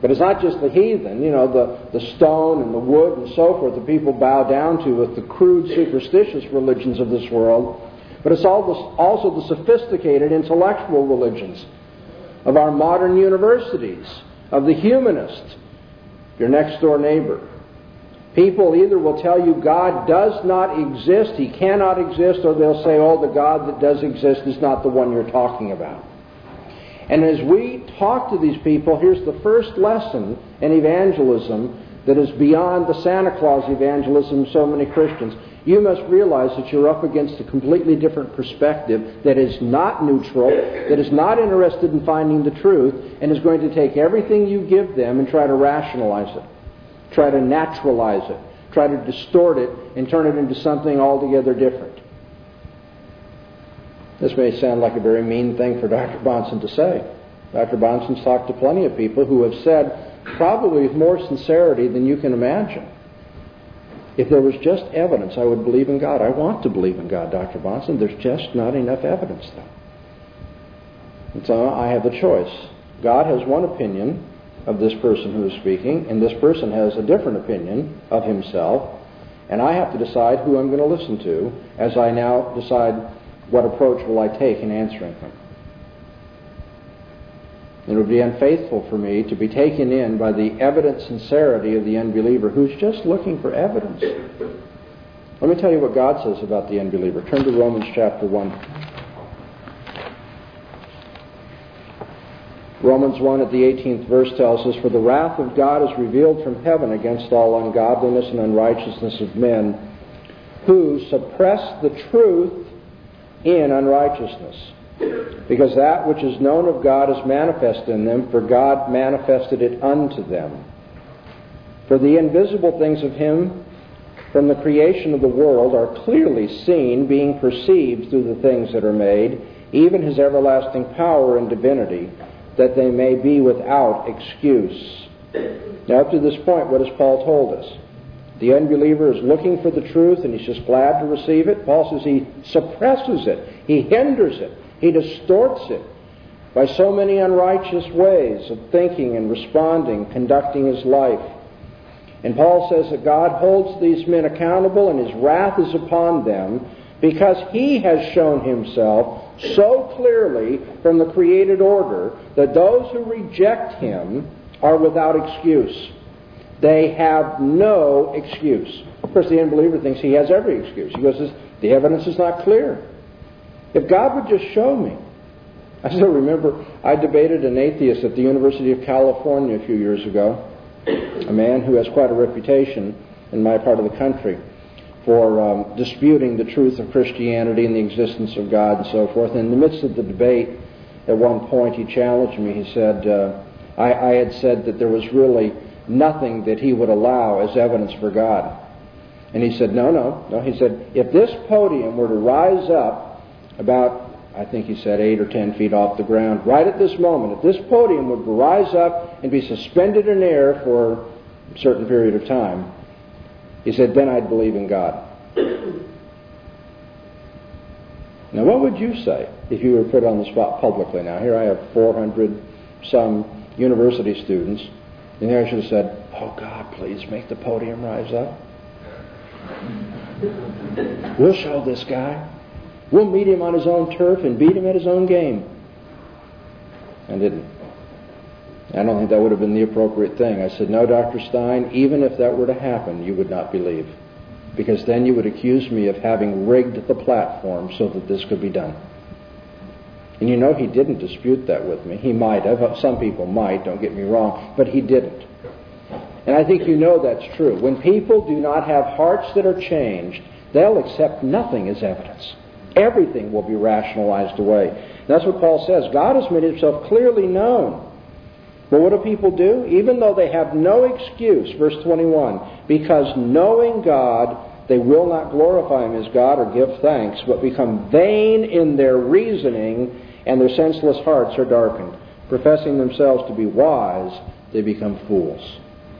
But it's not just the heathen, you know, the, the stone and the wood and so forth that people bow down to with the crude, superstitious religions of this world. But it's also the sophisticated intellectual religions of our modern universities, of the humanist, your next door neighbor. People either will tell you God does not exist, He cannot exist, or they'll say, oh, the God that does exist is not the one you're talking about. And as we talk to these people, here's the first lesson in evangelism that is beyond the Santa Claus evangelism of so many Christians. You must realize that you're up against a completely different perspective that is not neutral, that is not interested in finding the truth, and is going to take everything you give them and try to rationalize it, try to naturalize it, try to distort it, and turn it into something altogether different. This may sound like a very mean thing for Doctor Bahnsen to say. Doctor Bahnsen's talked to plenty of people who have said, probably with more sincerity than you can imagine, if there was just evidence, I would believe in God. I want to believe in God, Doctor Bahnsen. There's just not enough evidence, though. And so I have a choice. God has one opinion of this person who is speaking, and this person has a different opinion of himself, and I have to decide who I'm going to listen to as I now decide what approach will I take in answering him. It would be unfaithful for me to be taken in by the evident sincerity of the unbeliever who's just looking for evidence. Let me tell you what God says about the unbeliever. Turn to Romans chapter one. Romans one at the eighteenth verse tells us, for the wrath of God is revealed from heaven against all ungodliness and unrighteousness of men, who suppress the truth in unrighteousness. Because that which is known of God is manifest in them, for God manifested it unto them. For the invisible things of Him from the creation of the world are clearly seen, being perceived through the things that are made, even His everlasting power and divinity, that they may be without excuse. Now up to this point, what has Paul told us? The unbeliever is looking for the truth and he's just glad to receive it. Paul says he suppresses it, he hinders it, he distorts it by so many unrighteous ways of thinking and responding, conducting his life. And Paul says that God holds these men accountable and His wrath is upon them because He has shown Himself so clearly from the created order that those who reject Him are without excuse. They have no excuse. Of course, the unbeliever thinks he has every excuse. He goes, the evidence is not clear. If God would just show me. I still remember I debated an atheist at the University of California a few years ago, a man who has quite a reputation in my part of the country for um, disputing the truth of Christianity and the existence of God and so forth. And in the midst of the debate, at one point he challenged me. He said, uh, I, I had said that there was really nothing that he would allow as evidence for God. And he said, no, no, no. He said, if this podium were to rise up about, I think he said, eight or ten feet off the ground, right at this moment, if this podium would rise up and be suspended in air for a certain period of time, he said, then I'd believe in God. Now, what would you say if you were put on the spot publicly? Now, here I have four hundred some university students, and there I should have said, oh, God, please make the podium rise up. We'll show this guy. We'll meet him on his own turf and beat him at his own game. I didn't. I don't think that would have been the appropriate thing. I said, no, Doctor Stein, even if that were to happen, you would not believe. Because then you would accuse me of having rigged the platform so that this could be done. And you know he didn't dispute that with me. He might have. Some people might, don't get me wrong. But he didn't. And I think you know that's true. When people do not have hearts that are changed, they'll accept nothing as evidence. Everything will be rationalized away. And that's what Paul says. God has made Himself clearly known. But what do people do? Even though they have no excuse, verse twenty-one, because knowing God, they will not glorify Him as God or give thanks, but become vain in their reasoning, and their senseless hearts are darkened. Professing themselves to be wise, they become fools.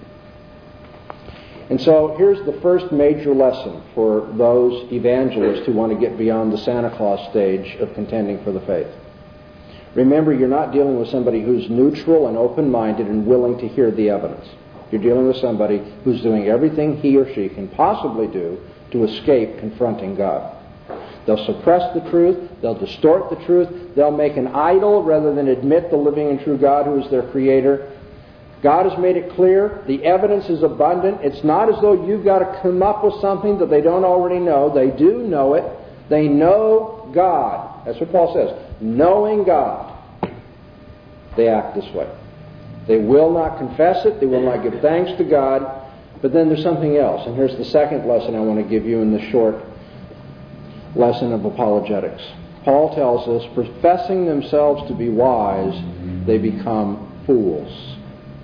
And so here's the first major lesson for those evangelists who want to get beyond the Santa Claus stage of contending for the faith. Remember, you're not dealing with somebody who's neutral and open-minded and willing to hear the evidence. You're dealing with somebody who's doing everything he or she can possibly do to escape confronting God. They'll suppress the truth. They'll distort the truth. They'll make an idol rather than admit the living and true God who is their Creator. God has made it clear. The evidence is abundant. It's not as though you've got to come up with something that they don't already know. They do know it. They know God. That's what Paul says. Knowing God, they act this way. They will not confess it. They will not give thanks to God. But then there's something else. And here's the second lesson I want to give you in this short lesson of apologetics. Paul tells us, professing themselves to be wise, they become fools.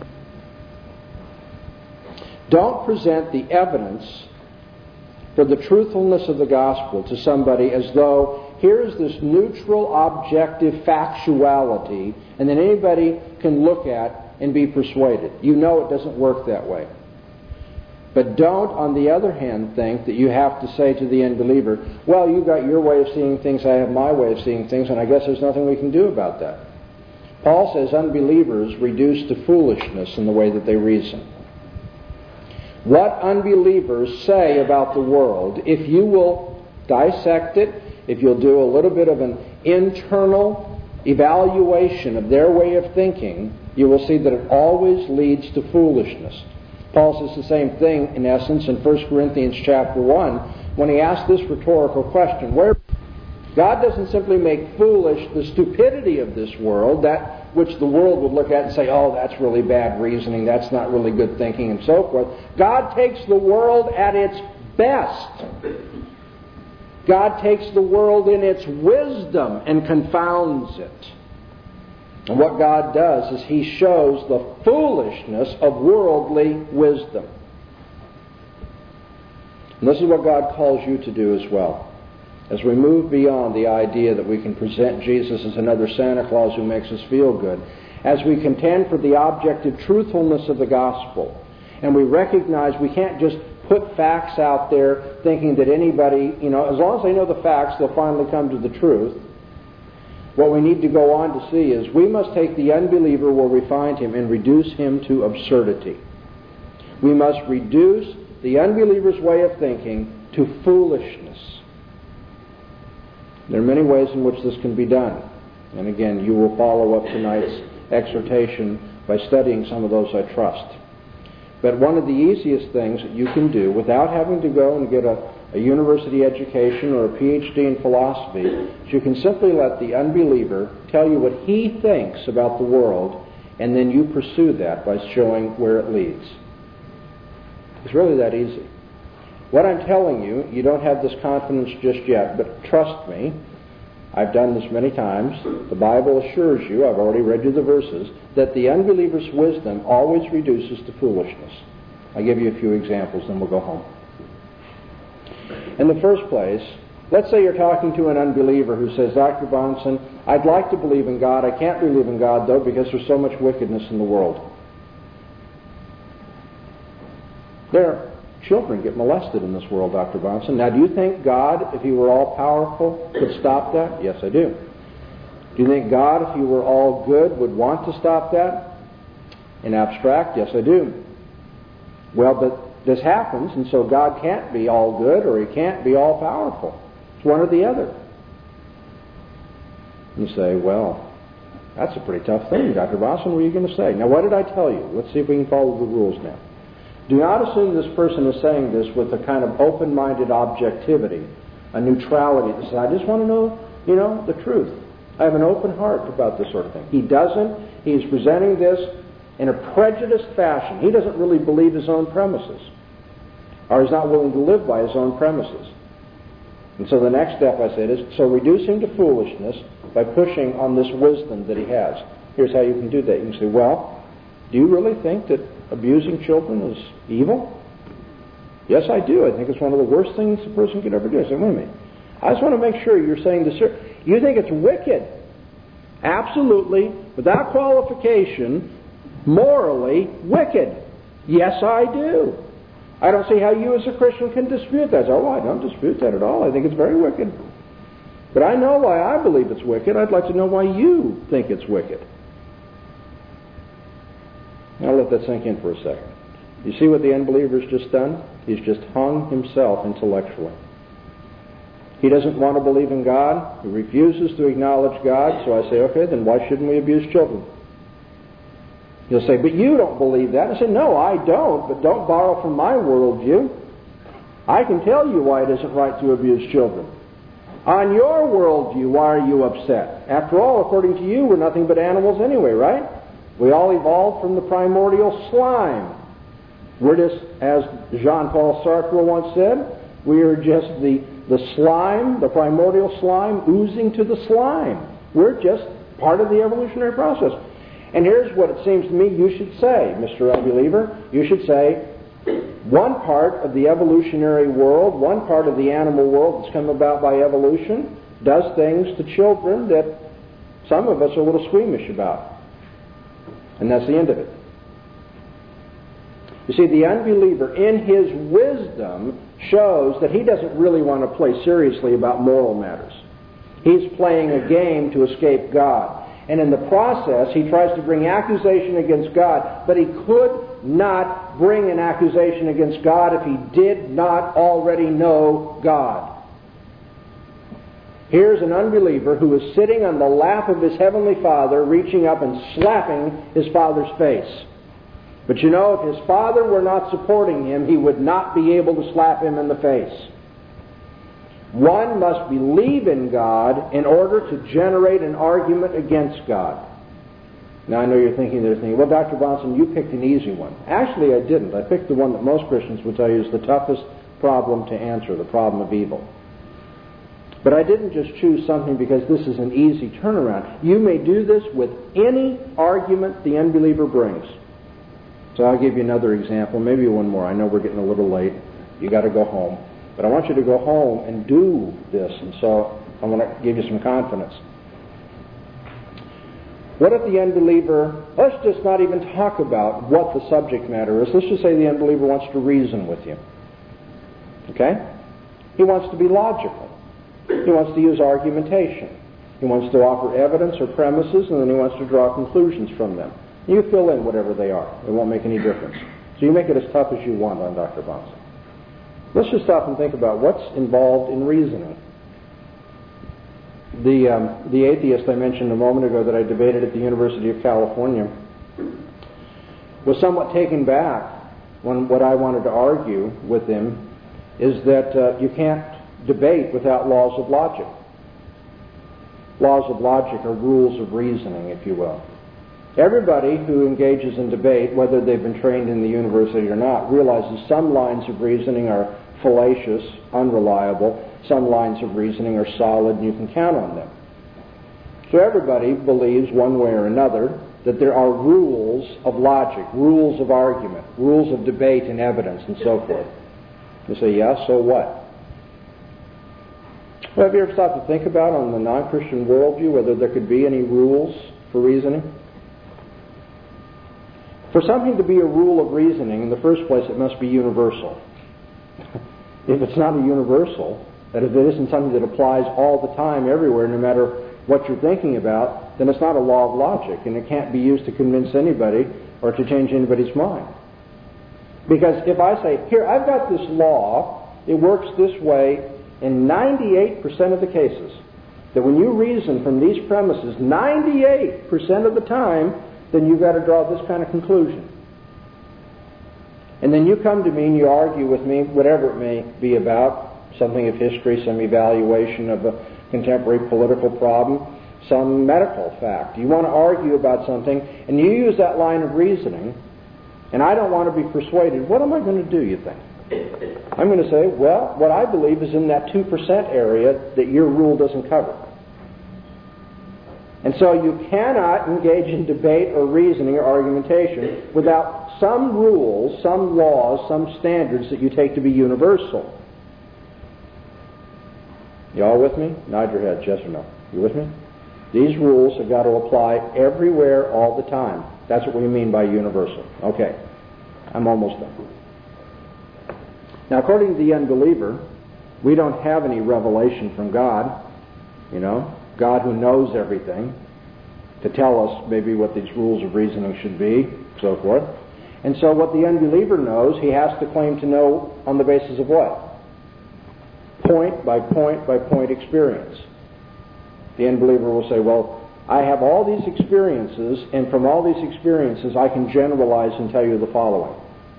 Don't present the evidence for the truthfulness of the gospel to somebody as though here's this neutral, objective factuality, and then anybody can look at and be persuaded. You know it doesn't work that way. But don't, on the other hand, think that you have to say to the unbeliever, well, you got your way of seeing things, I have my way of seeing things, and I guess there's nothing we can do about that. Paul says unbelievers reduce to foolishness in the way that they reason. What unbelievers say about the world, if you will dissect it, if you'll do a little bit of an internal evaluation of their way of thinking, you will see that it always leads to foolishness. Paul says the same thing, in essence, in First Corinthians chapter one, when he asks this rhetorical question, where God doesn't simply make foolish the stupidity of this world, that which the world would look at and say, oh, that's really bad reasoning, that's not really good thinking, and so forth. God takes the world at its best. God takes the world in its wisdom and confounds it. And what God does is He shows the foolishness of worldly wisdom. And this is what God calls you to do as well. As we move beyond the idea that we can present Jesus as another Santa Claus who makes us feel good, as we contend for the objective truthfulness of the gospel, and we recognize we can't just put facts out there thinking that anybody, you know, as long as they know the facts, they'll finally come to the truth. What we need to go on to see is we must take the unbeliever where we find him and reduce him to absurdity. We must reduce the unbeliever's way of thinking to foolishness. There are many ways in which this can be done. And again, you will follow up tonight's exhortation by studying some of those, I trust. But one of the easiest things that you can do without having to go and get a, a university education or a P H D in philosophy is you can simply let the unbeliever tell you what he thinks about the world, and then you pursue that by showing where it leads. It's really that easy. What I'm telling you, you don't have this confidence just yet, but trust me, I've done this many times. The Bible assures you, I've already read you the verses, that the unbeliever's wisdom always reduces to foolishness. I'll give you a few examples, then we'll go home. In the first place, let's say you're talking to an unbeliever who says, Doctor Bahnsen, I'd like to believe in God. I can't believe in God, though, because there's so much wickedness in the world. There. Children get molested in this world, Doctor Bahnsen. Now, do you think God, if He were all-powerful, could stop that? Yes, I do. Do you think God, if He were all good, would want to stop that? In abstract, yes, I do. Well, but this happens, and so God can't be all good or He can't be all-powerful. It's one or the other. You say, well, that's a pretty tough thing, Doctor Bahnsen. What are you going to say? Now, what did I tell you? Let's see if we can follow the rules now. Do not assume this person is saying this with a kind of open-minded objectivity, a neutrality that says, I just want to know, you know, the truth. I have an open heart about this sort of thing. He doesn't. He's presenting this in a prejudiced fashion. He doesn't really believe his own premises, or he's not willing to live by his own premises. And so the next step, I said, is so reduce him to foolishness by pushing on this wisdom that he has. Here's how you can do that. You can say, well, do you really think that abusing children is evil? Yes, I do. I think it's one of the worst things a person could ever do. I say, wait a minute. I just want to make sure you're saying this. You think it's wicked. Absolutely, without qualification, morally wicked. Yes, I do. I don't see how you as a Christian can dispute that. Oh, I don't dispute that at all. I think it's very wicked. But I know why I believe it's wicked. I'd like to know why you think it's wicked. Now let that sink in for a second. You see what the unbeliever's just done? He's just hung himself intellectually. He doesn't want to believe in God. He refuses to acknowledge God. So I say, okay, then why shouldn't we abuse children? He'll say, but you don't believe that. I say, no, I don't, but don't borrow from my worldview. I can tell you why it isn't right to abuse children. On your worldview, why are you upset? After all, according to you, we're nothing but animals anyway, right? We all evolved from the primordial slime. We're just, as Jean-Paul Sartre once said, we are just the, the slime, the primordial slime, oozing to the slime. We're just part of the evolutionary process. And here's what it seems to me you should say, Mister Unbeliever. You should say, one part of the evolutionary world, one part of the animal world that's come about by evolution, does things to children that some of us are a little squeamish about. And that's the end of it. You see, the unbeliever, in his wisdom, shows that he doesn't really want to play seriously about moral matters. He's playing a game to escape God. And in the process, he tries to bring accusation against God, but he could not bring an accusation against God if he did not already know God. Here's an unbeliever who is sitting on the lap of his heavenly Father, reaching up and slapping his Father's face. But you know, if his Father were not supporting him, he would not be able to slap him in the face. One must believe in God in order to generate an argument against God. Now, I know you're thinking, they're thinking, well, Doctor Bahnsen, you picked an easy one. Actually, I didn't. I picked the one that most Christians would tell you is the toughest problem to answer, the problem of evil. But I didn't just choose something because this is an easy turnaround. You may do this with any argument the unbeliever brings. So I'll give you another example, maybe one more. I know we're getting a little late. You got to go home. But I want you to go home and do this. And so I want to give you some confidence. What if the unbeliever, let's just not even talk about what the subject matter is. Let's just say the unbeliever wants to reason with you. Okay? He wants to be logical. He wants to use argumentation. He wants to offer evidence or premises, and then he wants to draw conclusions from them. You fill in whatever they are. It won't make any difference. So you make it as tough as you want on Doctor Bahnsen. Let's just stop and think about what's involved in reasoning. The, um, the atheist I mentioned a moment ago that I debated at the University of California was somewhat taken back when what I wanted to argue with him is that uh, you can't debate without laws of logic. Laws of logic are rules of reasoning, if you will. Everybody who engages in debate, whether they've been trained in the university or not, realizes some lines of reasoning are fallacious, unreliable. Some lines of reasoning are solid and you can count on them. So everybody believes one way or another that there are rules of logic, rules of argument, rules of debate and evidence and so forth. You say, yeah, so what? Well, have you ever stopped to think about on the non-Christian worldview whether there could be any rules for reasoning? For something to be a rule of reasoning, in the first place, it must be universal. If it's not a universal, that if it isn't something that applies all the time, everywhere, no matter what you're thinking about, then it's not a law of logic, and it can't be used to convince anybody or to change anybody's mind. Because if I say, here, I've got this law, it works this way in ninety-eight percent of the cases, that when you reason from these premises, ninety-eight percent of the time, then you've got to draw this kind of conclusion. And then you come to me and you argue with me, whatever it may be about, something of history, some evaluation of a contemporary political problem, some medical fact. You want to argue about something, and you use that line of reasoning, and I don't want to be persuaded. What am I going to do, you think? I'm going to say, well, what I believe is in that two percent area that your rule doesn't cover. And so you cannot engage in debate or reasoning or argumentation without some rules, some laws, some standards that you take to be universal. You all with me? Nod your head, yes or no. You with me? These rules have got to apply everywhere all the time. That's what we mean by universal. Okay. I'm almost done. Now, according to the unbeliever, we don't have any revelation from God. you know, God who knows everything, to tell us maybe what these rules of reasoning should be, so forth. And so what the unbeliever knows, he has to claim to know on the basis of what? Point by point by point experience. The unbeliever will say, well, I have all these experiences, and from all these experiences I can generalize and tell you the following.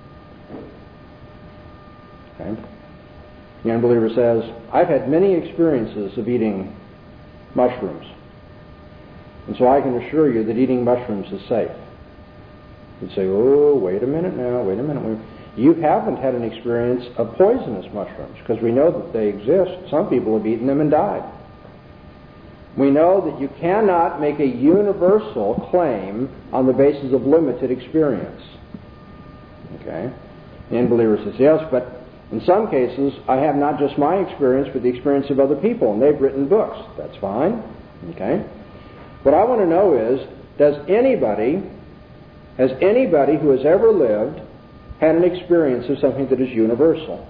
Okay? The unbeliever says, I've had many experiences of eating mushrooms, and so I can assure you that eating mushrooms is safe. You'd say, oh, wait a minute now, wait a minute. You haven't had an experience of poisonous mushrooms, because we know that they exist. Some people have eaten them and died. We know that you cannot make a universal claim on the basis of limited experience. Okay? The unbeliever says, yes, but in some cases, I have not just my experience, but the experience of other people, and they've written books. That's fine. Okay? What I want to know is, does anybody, has anybody who has ever lived had an experience of something that is universal?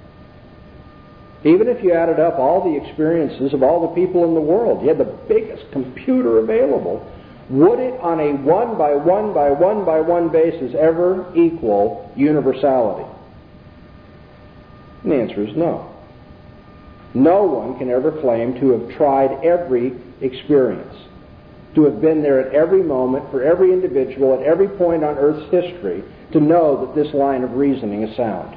Even if you added up all the experiences of all the people in the world, you had the biggest computer available, would it on a one by one by one by one basis ever equal universality? And the answer is no. No one can ever claim to have tried every experience, to have been there at every moment, for every individual, at every point on Earth's history, to know that this line of reasoning is sound.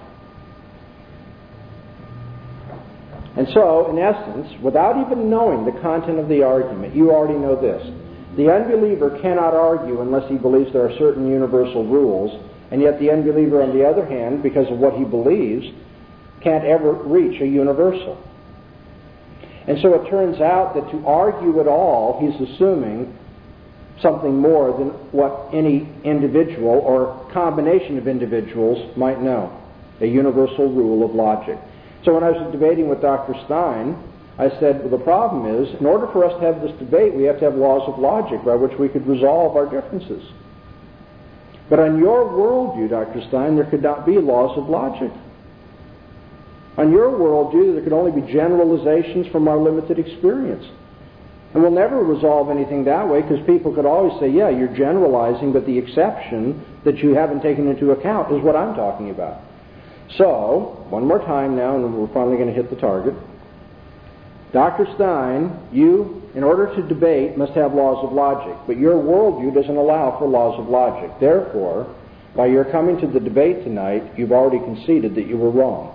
And so, in essence, without even knowing the content of the argument, you already know this. The unbeliever cannot argue unless he believes there are certain universal rules, and yet the unbeliever, on the other hand, because of what he believes, can't ever reach a universal. And so it turns out that to argue at all, he's assuming something more than what any individual or combination of individuals might know, a universal rule of logic. So when I was debating with Doctor Stein, I said, well, the problem is, in order for us to have this debate, we have to have laws of logic by which we could resolve our differences. But on your worldview, Doctor Stein, there could not be laws of logic. On your worldview, there could only be generalizations from our limited experience. And we'll never resolve anything that way, because people could always say, yeah, you're generalizing, but the exception that you haven't taken into account is what I'm talking about. So, one more time now, and we're finally going to hit the target. Doctor Stein, you, in order to debate, must have laws of logic, but your worldview doesn't allow for laws of logic. Therefore, by your coming to the debate tonight, you've already conceded that you were wrong.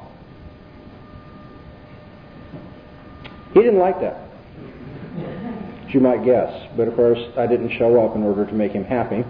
He didn't like that, as you might guess. But of course, I didn't show up in order to make him happy.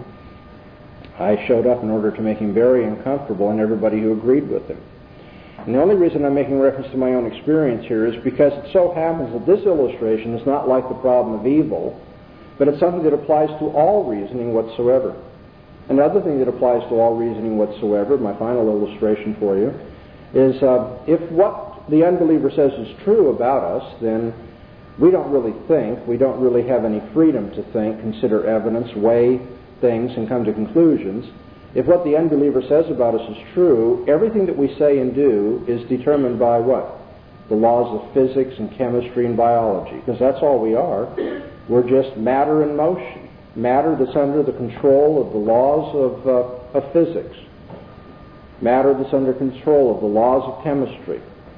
I showed up in order to make him very uncomfortable, and everybody who agreed with him. And the only reason I'm making reference to my own experience here is because it so happens that this illustration is not like the problem of evil, but it's something that applies to all reasoning whatsoever. Another thing that applies to all reasoning whatsoever, my final illustration for you, is uh, if what the unbeliever says is true about us, then we don't really think, we don't really have any freedom to think, consider evidence, weigh things, and come to conclusions. If what the unbeliever says about us is true, everything that we say and do is determined by what? The laws of physics and chemistry and biology, because that's all we are. We're just matter in motion, matter that's under the control of the laws of, uh, of physics, matter that's under control of the laws of chemistry.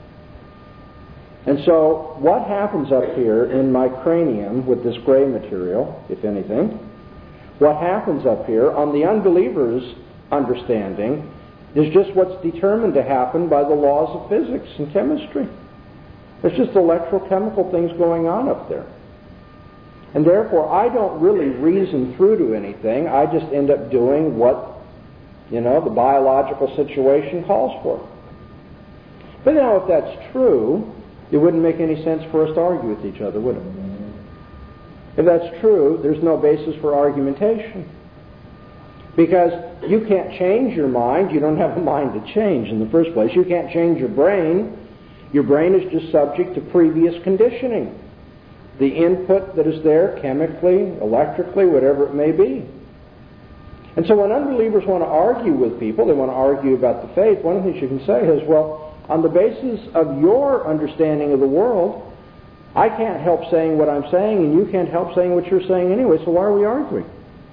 And so what happens up here in my cranium with this gray material, if anything, what happens up here on the unbeliever's understanding is just what's determined to happen by the laws of physics and chemistry. There's just electrochemical things going on up there. And therefore, I don't really reason through to anything. I just end up doing what, you know, the biological situation calls for. But now, if that's true, it wouldn't make any sense for us to argue with each other, would it? If that's true, there's no basis for argumentation. Because you can't change your mind. You don't have a mind to change in the first place. You can't change your brain. Your brain is just subject to previous conditioning. The input that is there, chemically, electrically, whatever it may be. And so when unbelievers want to argue with people, they want to argue about the faith, one of the things you can say is, well, on the basis of your understanding of the world, I can't help saying what I'm saying, and you can't help saying what you're saying anyway, so why are we arguing?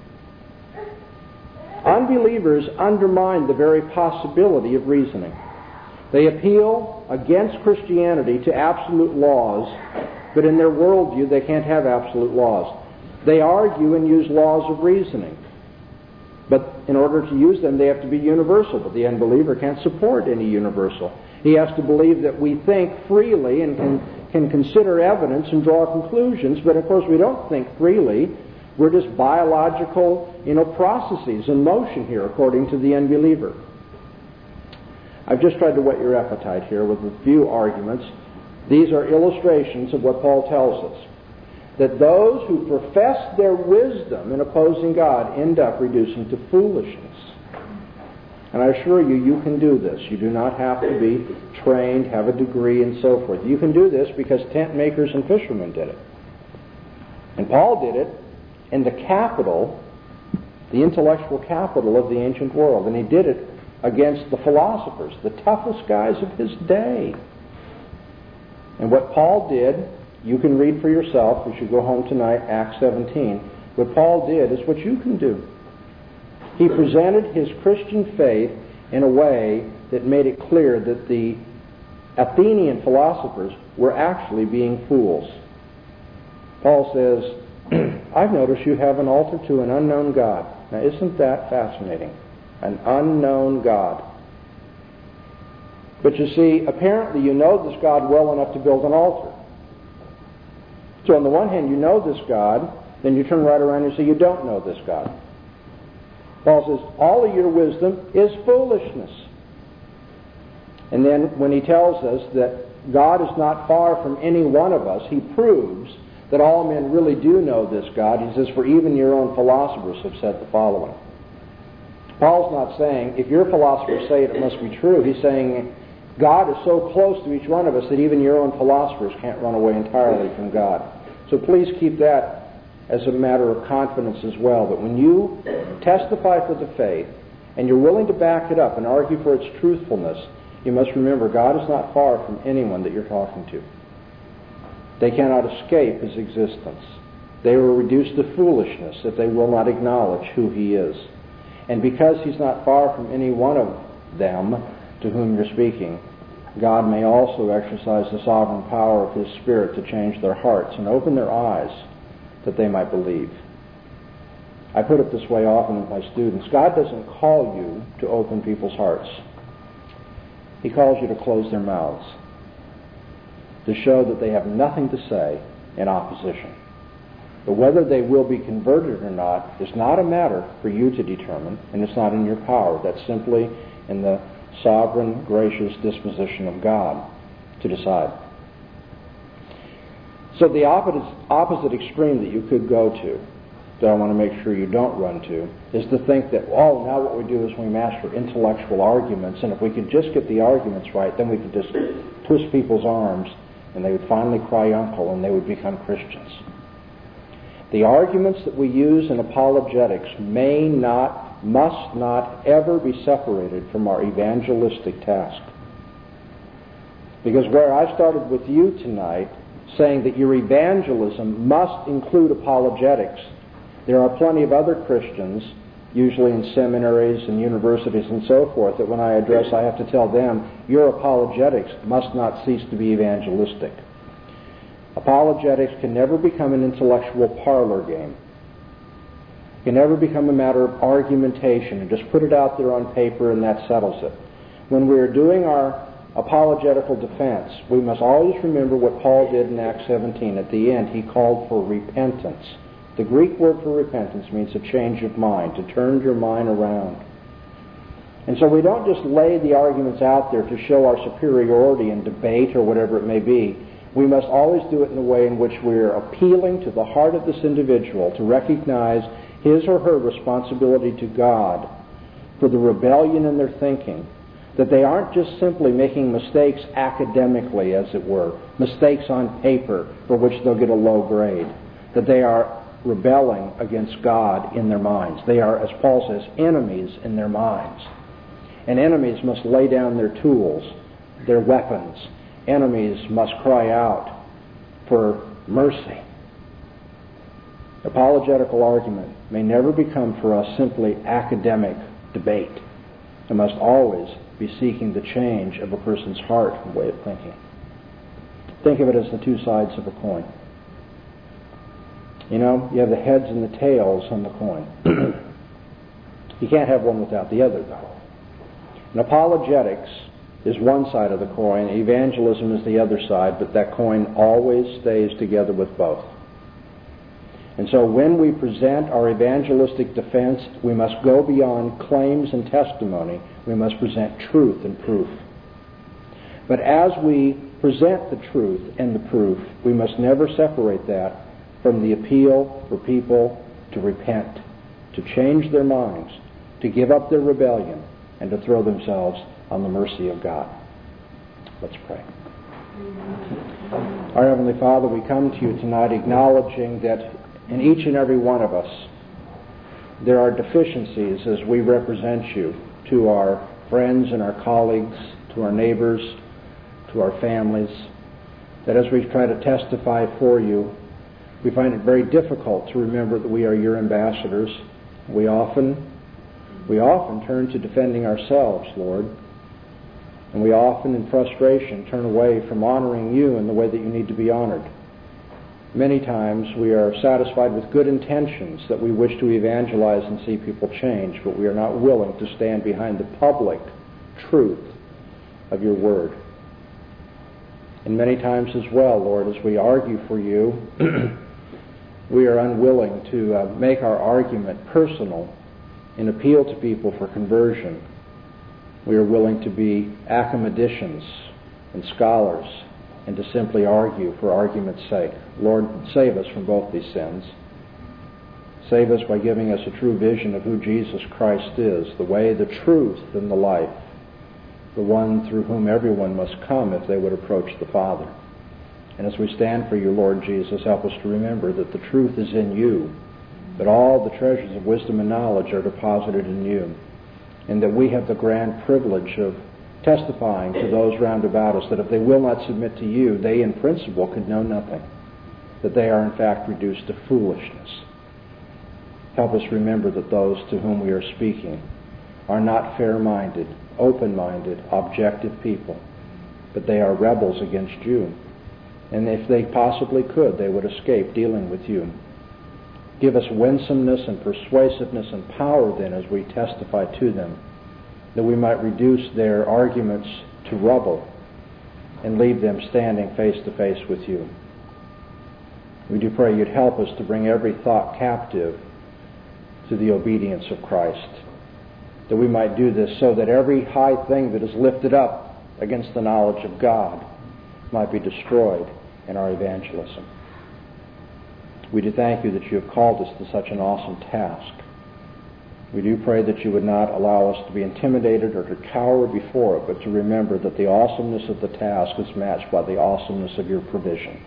Unbelievers undermine the very possibility of reasoning. They appeal against Christianity to absolute laws, but in their worldview they can't have absolute laws. They argue and use laws of reasoning. But in order to use them, they have to be universal. But the unbeliever can't support any universal. He has to believe that we think freely and can, can consider evidence and draw conclusions. But of course we don't think freely. We're just biological, you know, processes in motion here, according to the unbeliever. I've just tried to whet your appetite here with a few arguments. These are illustrations of what Paul tells us. That those who profess their wisdom in opposing God end up reducing to foolishness. And I assure you, you can do this. You do not have to be trained, have a degree, and so forth. You can do this because tent makers and fishermen did it. And Paul did it in the capital, the intellectual capital of the ancient world. And he did it against the philosophers, the toughest guys of his day. And what Paul did, you can read for yourself. We should go home tonight, Acts seventeen. What Paul did is what you can do. He presented his Christian faith in a way that made it clear that the Athenian philosophers were actually being fools. Paul says, I've noticed you have an altar to an unknown God. Now, isn't that fascinating? An unknown God. But you see, apparently you know this God well enough to build an altar. So on the one hand, you know this God, then you turn right around and say you don't know this God. Paul says, all of your wisdom is foolishness. And then when he tells us that God is not far from any one of us, he proves that all men really do know this God. He says, for even your own philosophers have said the following. Paul's not saying, if your philosophers say it, it must be true. He's saying, God is so close to each one of us that even your own philosophers can't run away entirely from God. So please keep that as a matter of confidence as well, that when you testify for the faith and you're willing to back it up and argue for its truthfulness, you must remember God is not far from anyone that you're talking to. They cannot escape his existence. They will reduce to foolishness if they will not acknowledge who he is. And because he's not far from any one of them to whom you're speaking, God may also exercise the sovereign power of his Spirit to change their hearts and open their eyes that they might believe. I put it this way often with my students. God doesn't call you to open people's hearts. He calls you to close their mouths, to show that they have nothing to say in opposition. But whether they will be converted or not is not a matter for you to determine, and it's not in your power. That's simply in the sovereign, gracious disposition of God to decide. So the opposite, opposite extreme that you could go to, that I want to make sure you don't run to, is to think that, oh, now what we do is we master intellectual arguments, and if we could just get the arguments right, then we could just twist people's arms, and they would finally cry uncle, and they would become Christians. The arguments that we use in apologetics may not, must not ever be separated from our evangelistic task. Because where I started with you tonight, saying that your evangelism must include apologetics, there are plenty of other Christians, usually in seminaries and universities and so forth, that when I address, I have to tell them, your apologetics must not cease to be evangelistic. Apologetics can never become an intellectual parlor game. It can never become a matter of argumentation and just put it out there on paper and that settles it. When we're doing our apologetical defense, we must always remember what Paul did in Acts seventeen. At the end, he called for repentance. The Greek word for repentance means a change of mind, to turn your mind around. And so we don't just lay the arguments out there to show our superiority in debate or whatever it may be. We must always do it in a way in which we're appealing to the heart of this individual to recognize his or her responsibility to God for the rebellion in their thinking, that they aren't just simply making mistakes academically, as it were, mistakes on paper for which they'll get a low grade, that they are rebelling against God in their minds. They are, as Paul says, enemies in their minds. And enemies must lay down their tools, their weapons. Enemies must cry out for mercy. Apologetical argument may never become for us simply academic debate. It must always be seeking the change of a person's heart and way of thinking. Think of it as the two sides of a coin. You know, you have the heads and the tails on the coin. You can't have one without the other, though. And apologetics is one side of the coin, evangelism is the other side, but that coin always stays together with both. And so when we present our evangelistic defense, we must go beyond claims and testimony. We must present truth and proof. But as we present the truth and the proof, we must never separate that from the appeal for people to repent, to change their minds, to give up their rebellion, and to throw themselves on the mercy of God. Let's pray. Our Heavenly Father, we come to you tonight acknowledging that in each and every one of us there are deficiencies as we represent you to our friends and our colleagues, to our neighbors, to our families, that as we try to testify for you, we find it very difficult to remember that we are your ambassadors. We often, we often turn to defending ourselves, Lord, and we often, in frustration, turn away from honoring you in the way that you need to be honored. Many times we are satisfied with good intentions that we wish to evangelize and see people change, but we are not willing to stand behind the public truth of your word. And many times as well, Lord, as we argue for you, we are unwilling to uh, make our argument personal and appeal to people for conversion. We are willing to be academicians and scholars and to simply argue for argument's sake. Lord, save us from both these sins. Save us by giving us a true vision of who Jesus Christ is, the way, the truth, and the life, the one through whom everyone must come if they would approach the Father. And as we stand for you, Lord Jesus, help us to remember that the truth is in you, that all the treasures of wisdom and knowledge are deposited in you, and that we have the grand privilege of testifying to those round about us that if they will not submit to you, they in principle could know nothing, that they are in fact reduced to foolishness. Help us remember that those to whom we are speaking are not fair-minded, open-minded, objective people, but they are rebels against you. And if they possibly could, they would escape dealing with you. Give us winsomeness and persuasiveness and power then as we testify to them, that we might reduce their arguments to rubble and leave them standing face to face with you. We do pray you'd help us to bring every thought captive to the obedience of Christ, that we might do this so that every high thing that is lifted up against the knowledge of God might be destroyed in our evangelism. We do thank you that you have called us to such an awesome task. We do pray that you would not allow us to be intimidated or to cower before it, but to remember that the awesomeness of the task is matched by the awesomeness of your provision.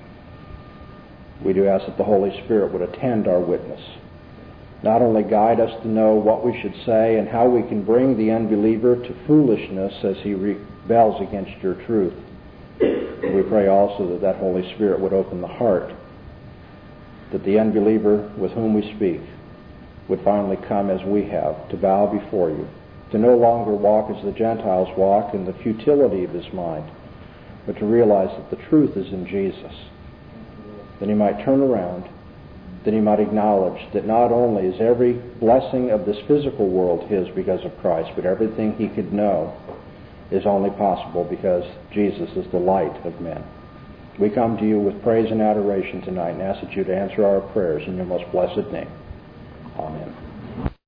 We do ask that the Holy Spirit would attend our witness, not only guide us to know what we should say and how we can bring the unbeliever to foolishness as he rebels against your truth. We pray also that that Holy Spirit would open the heart, that the unbeliever with whom we speak would finally come as we have, to bow before you, to no longer walk as the Gentiles walk in the futility of his mind, but to realize that the truth is in Jesus. That he might turn around, that he might acknowledge that not only is every blessing of this physical world his because of Christ, but everything he could know is only possible because Jesus is the light of men. We come to you with praise and adoration tonight and ask that you to answer our prayers in your most blessed name.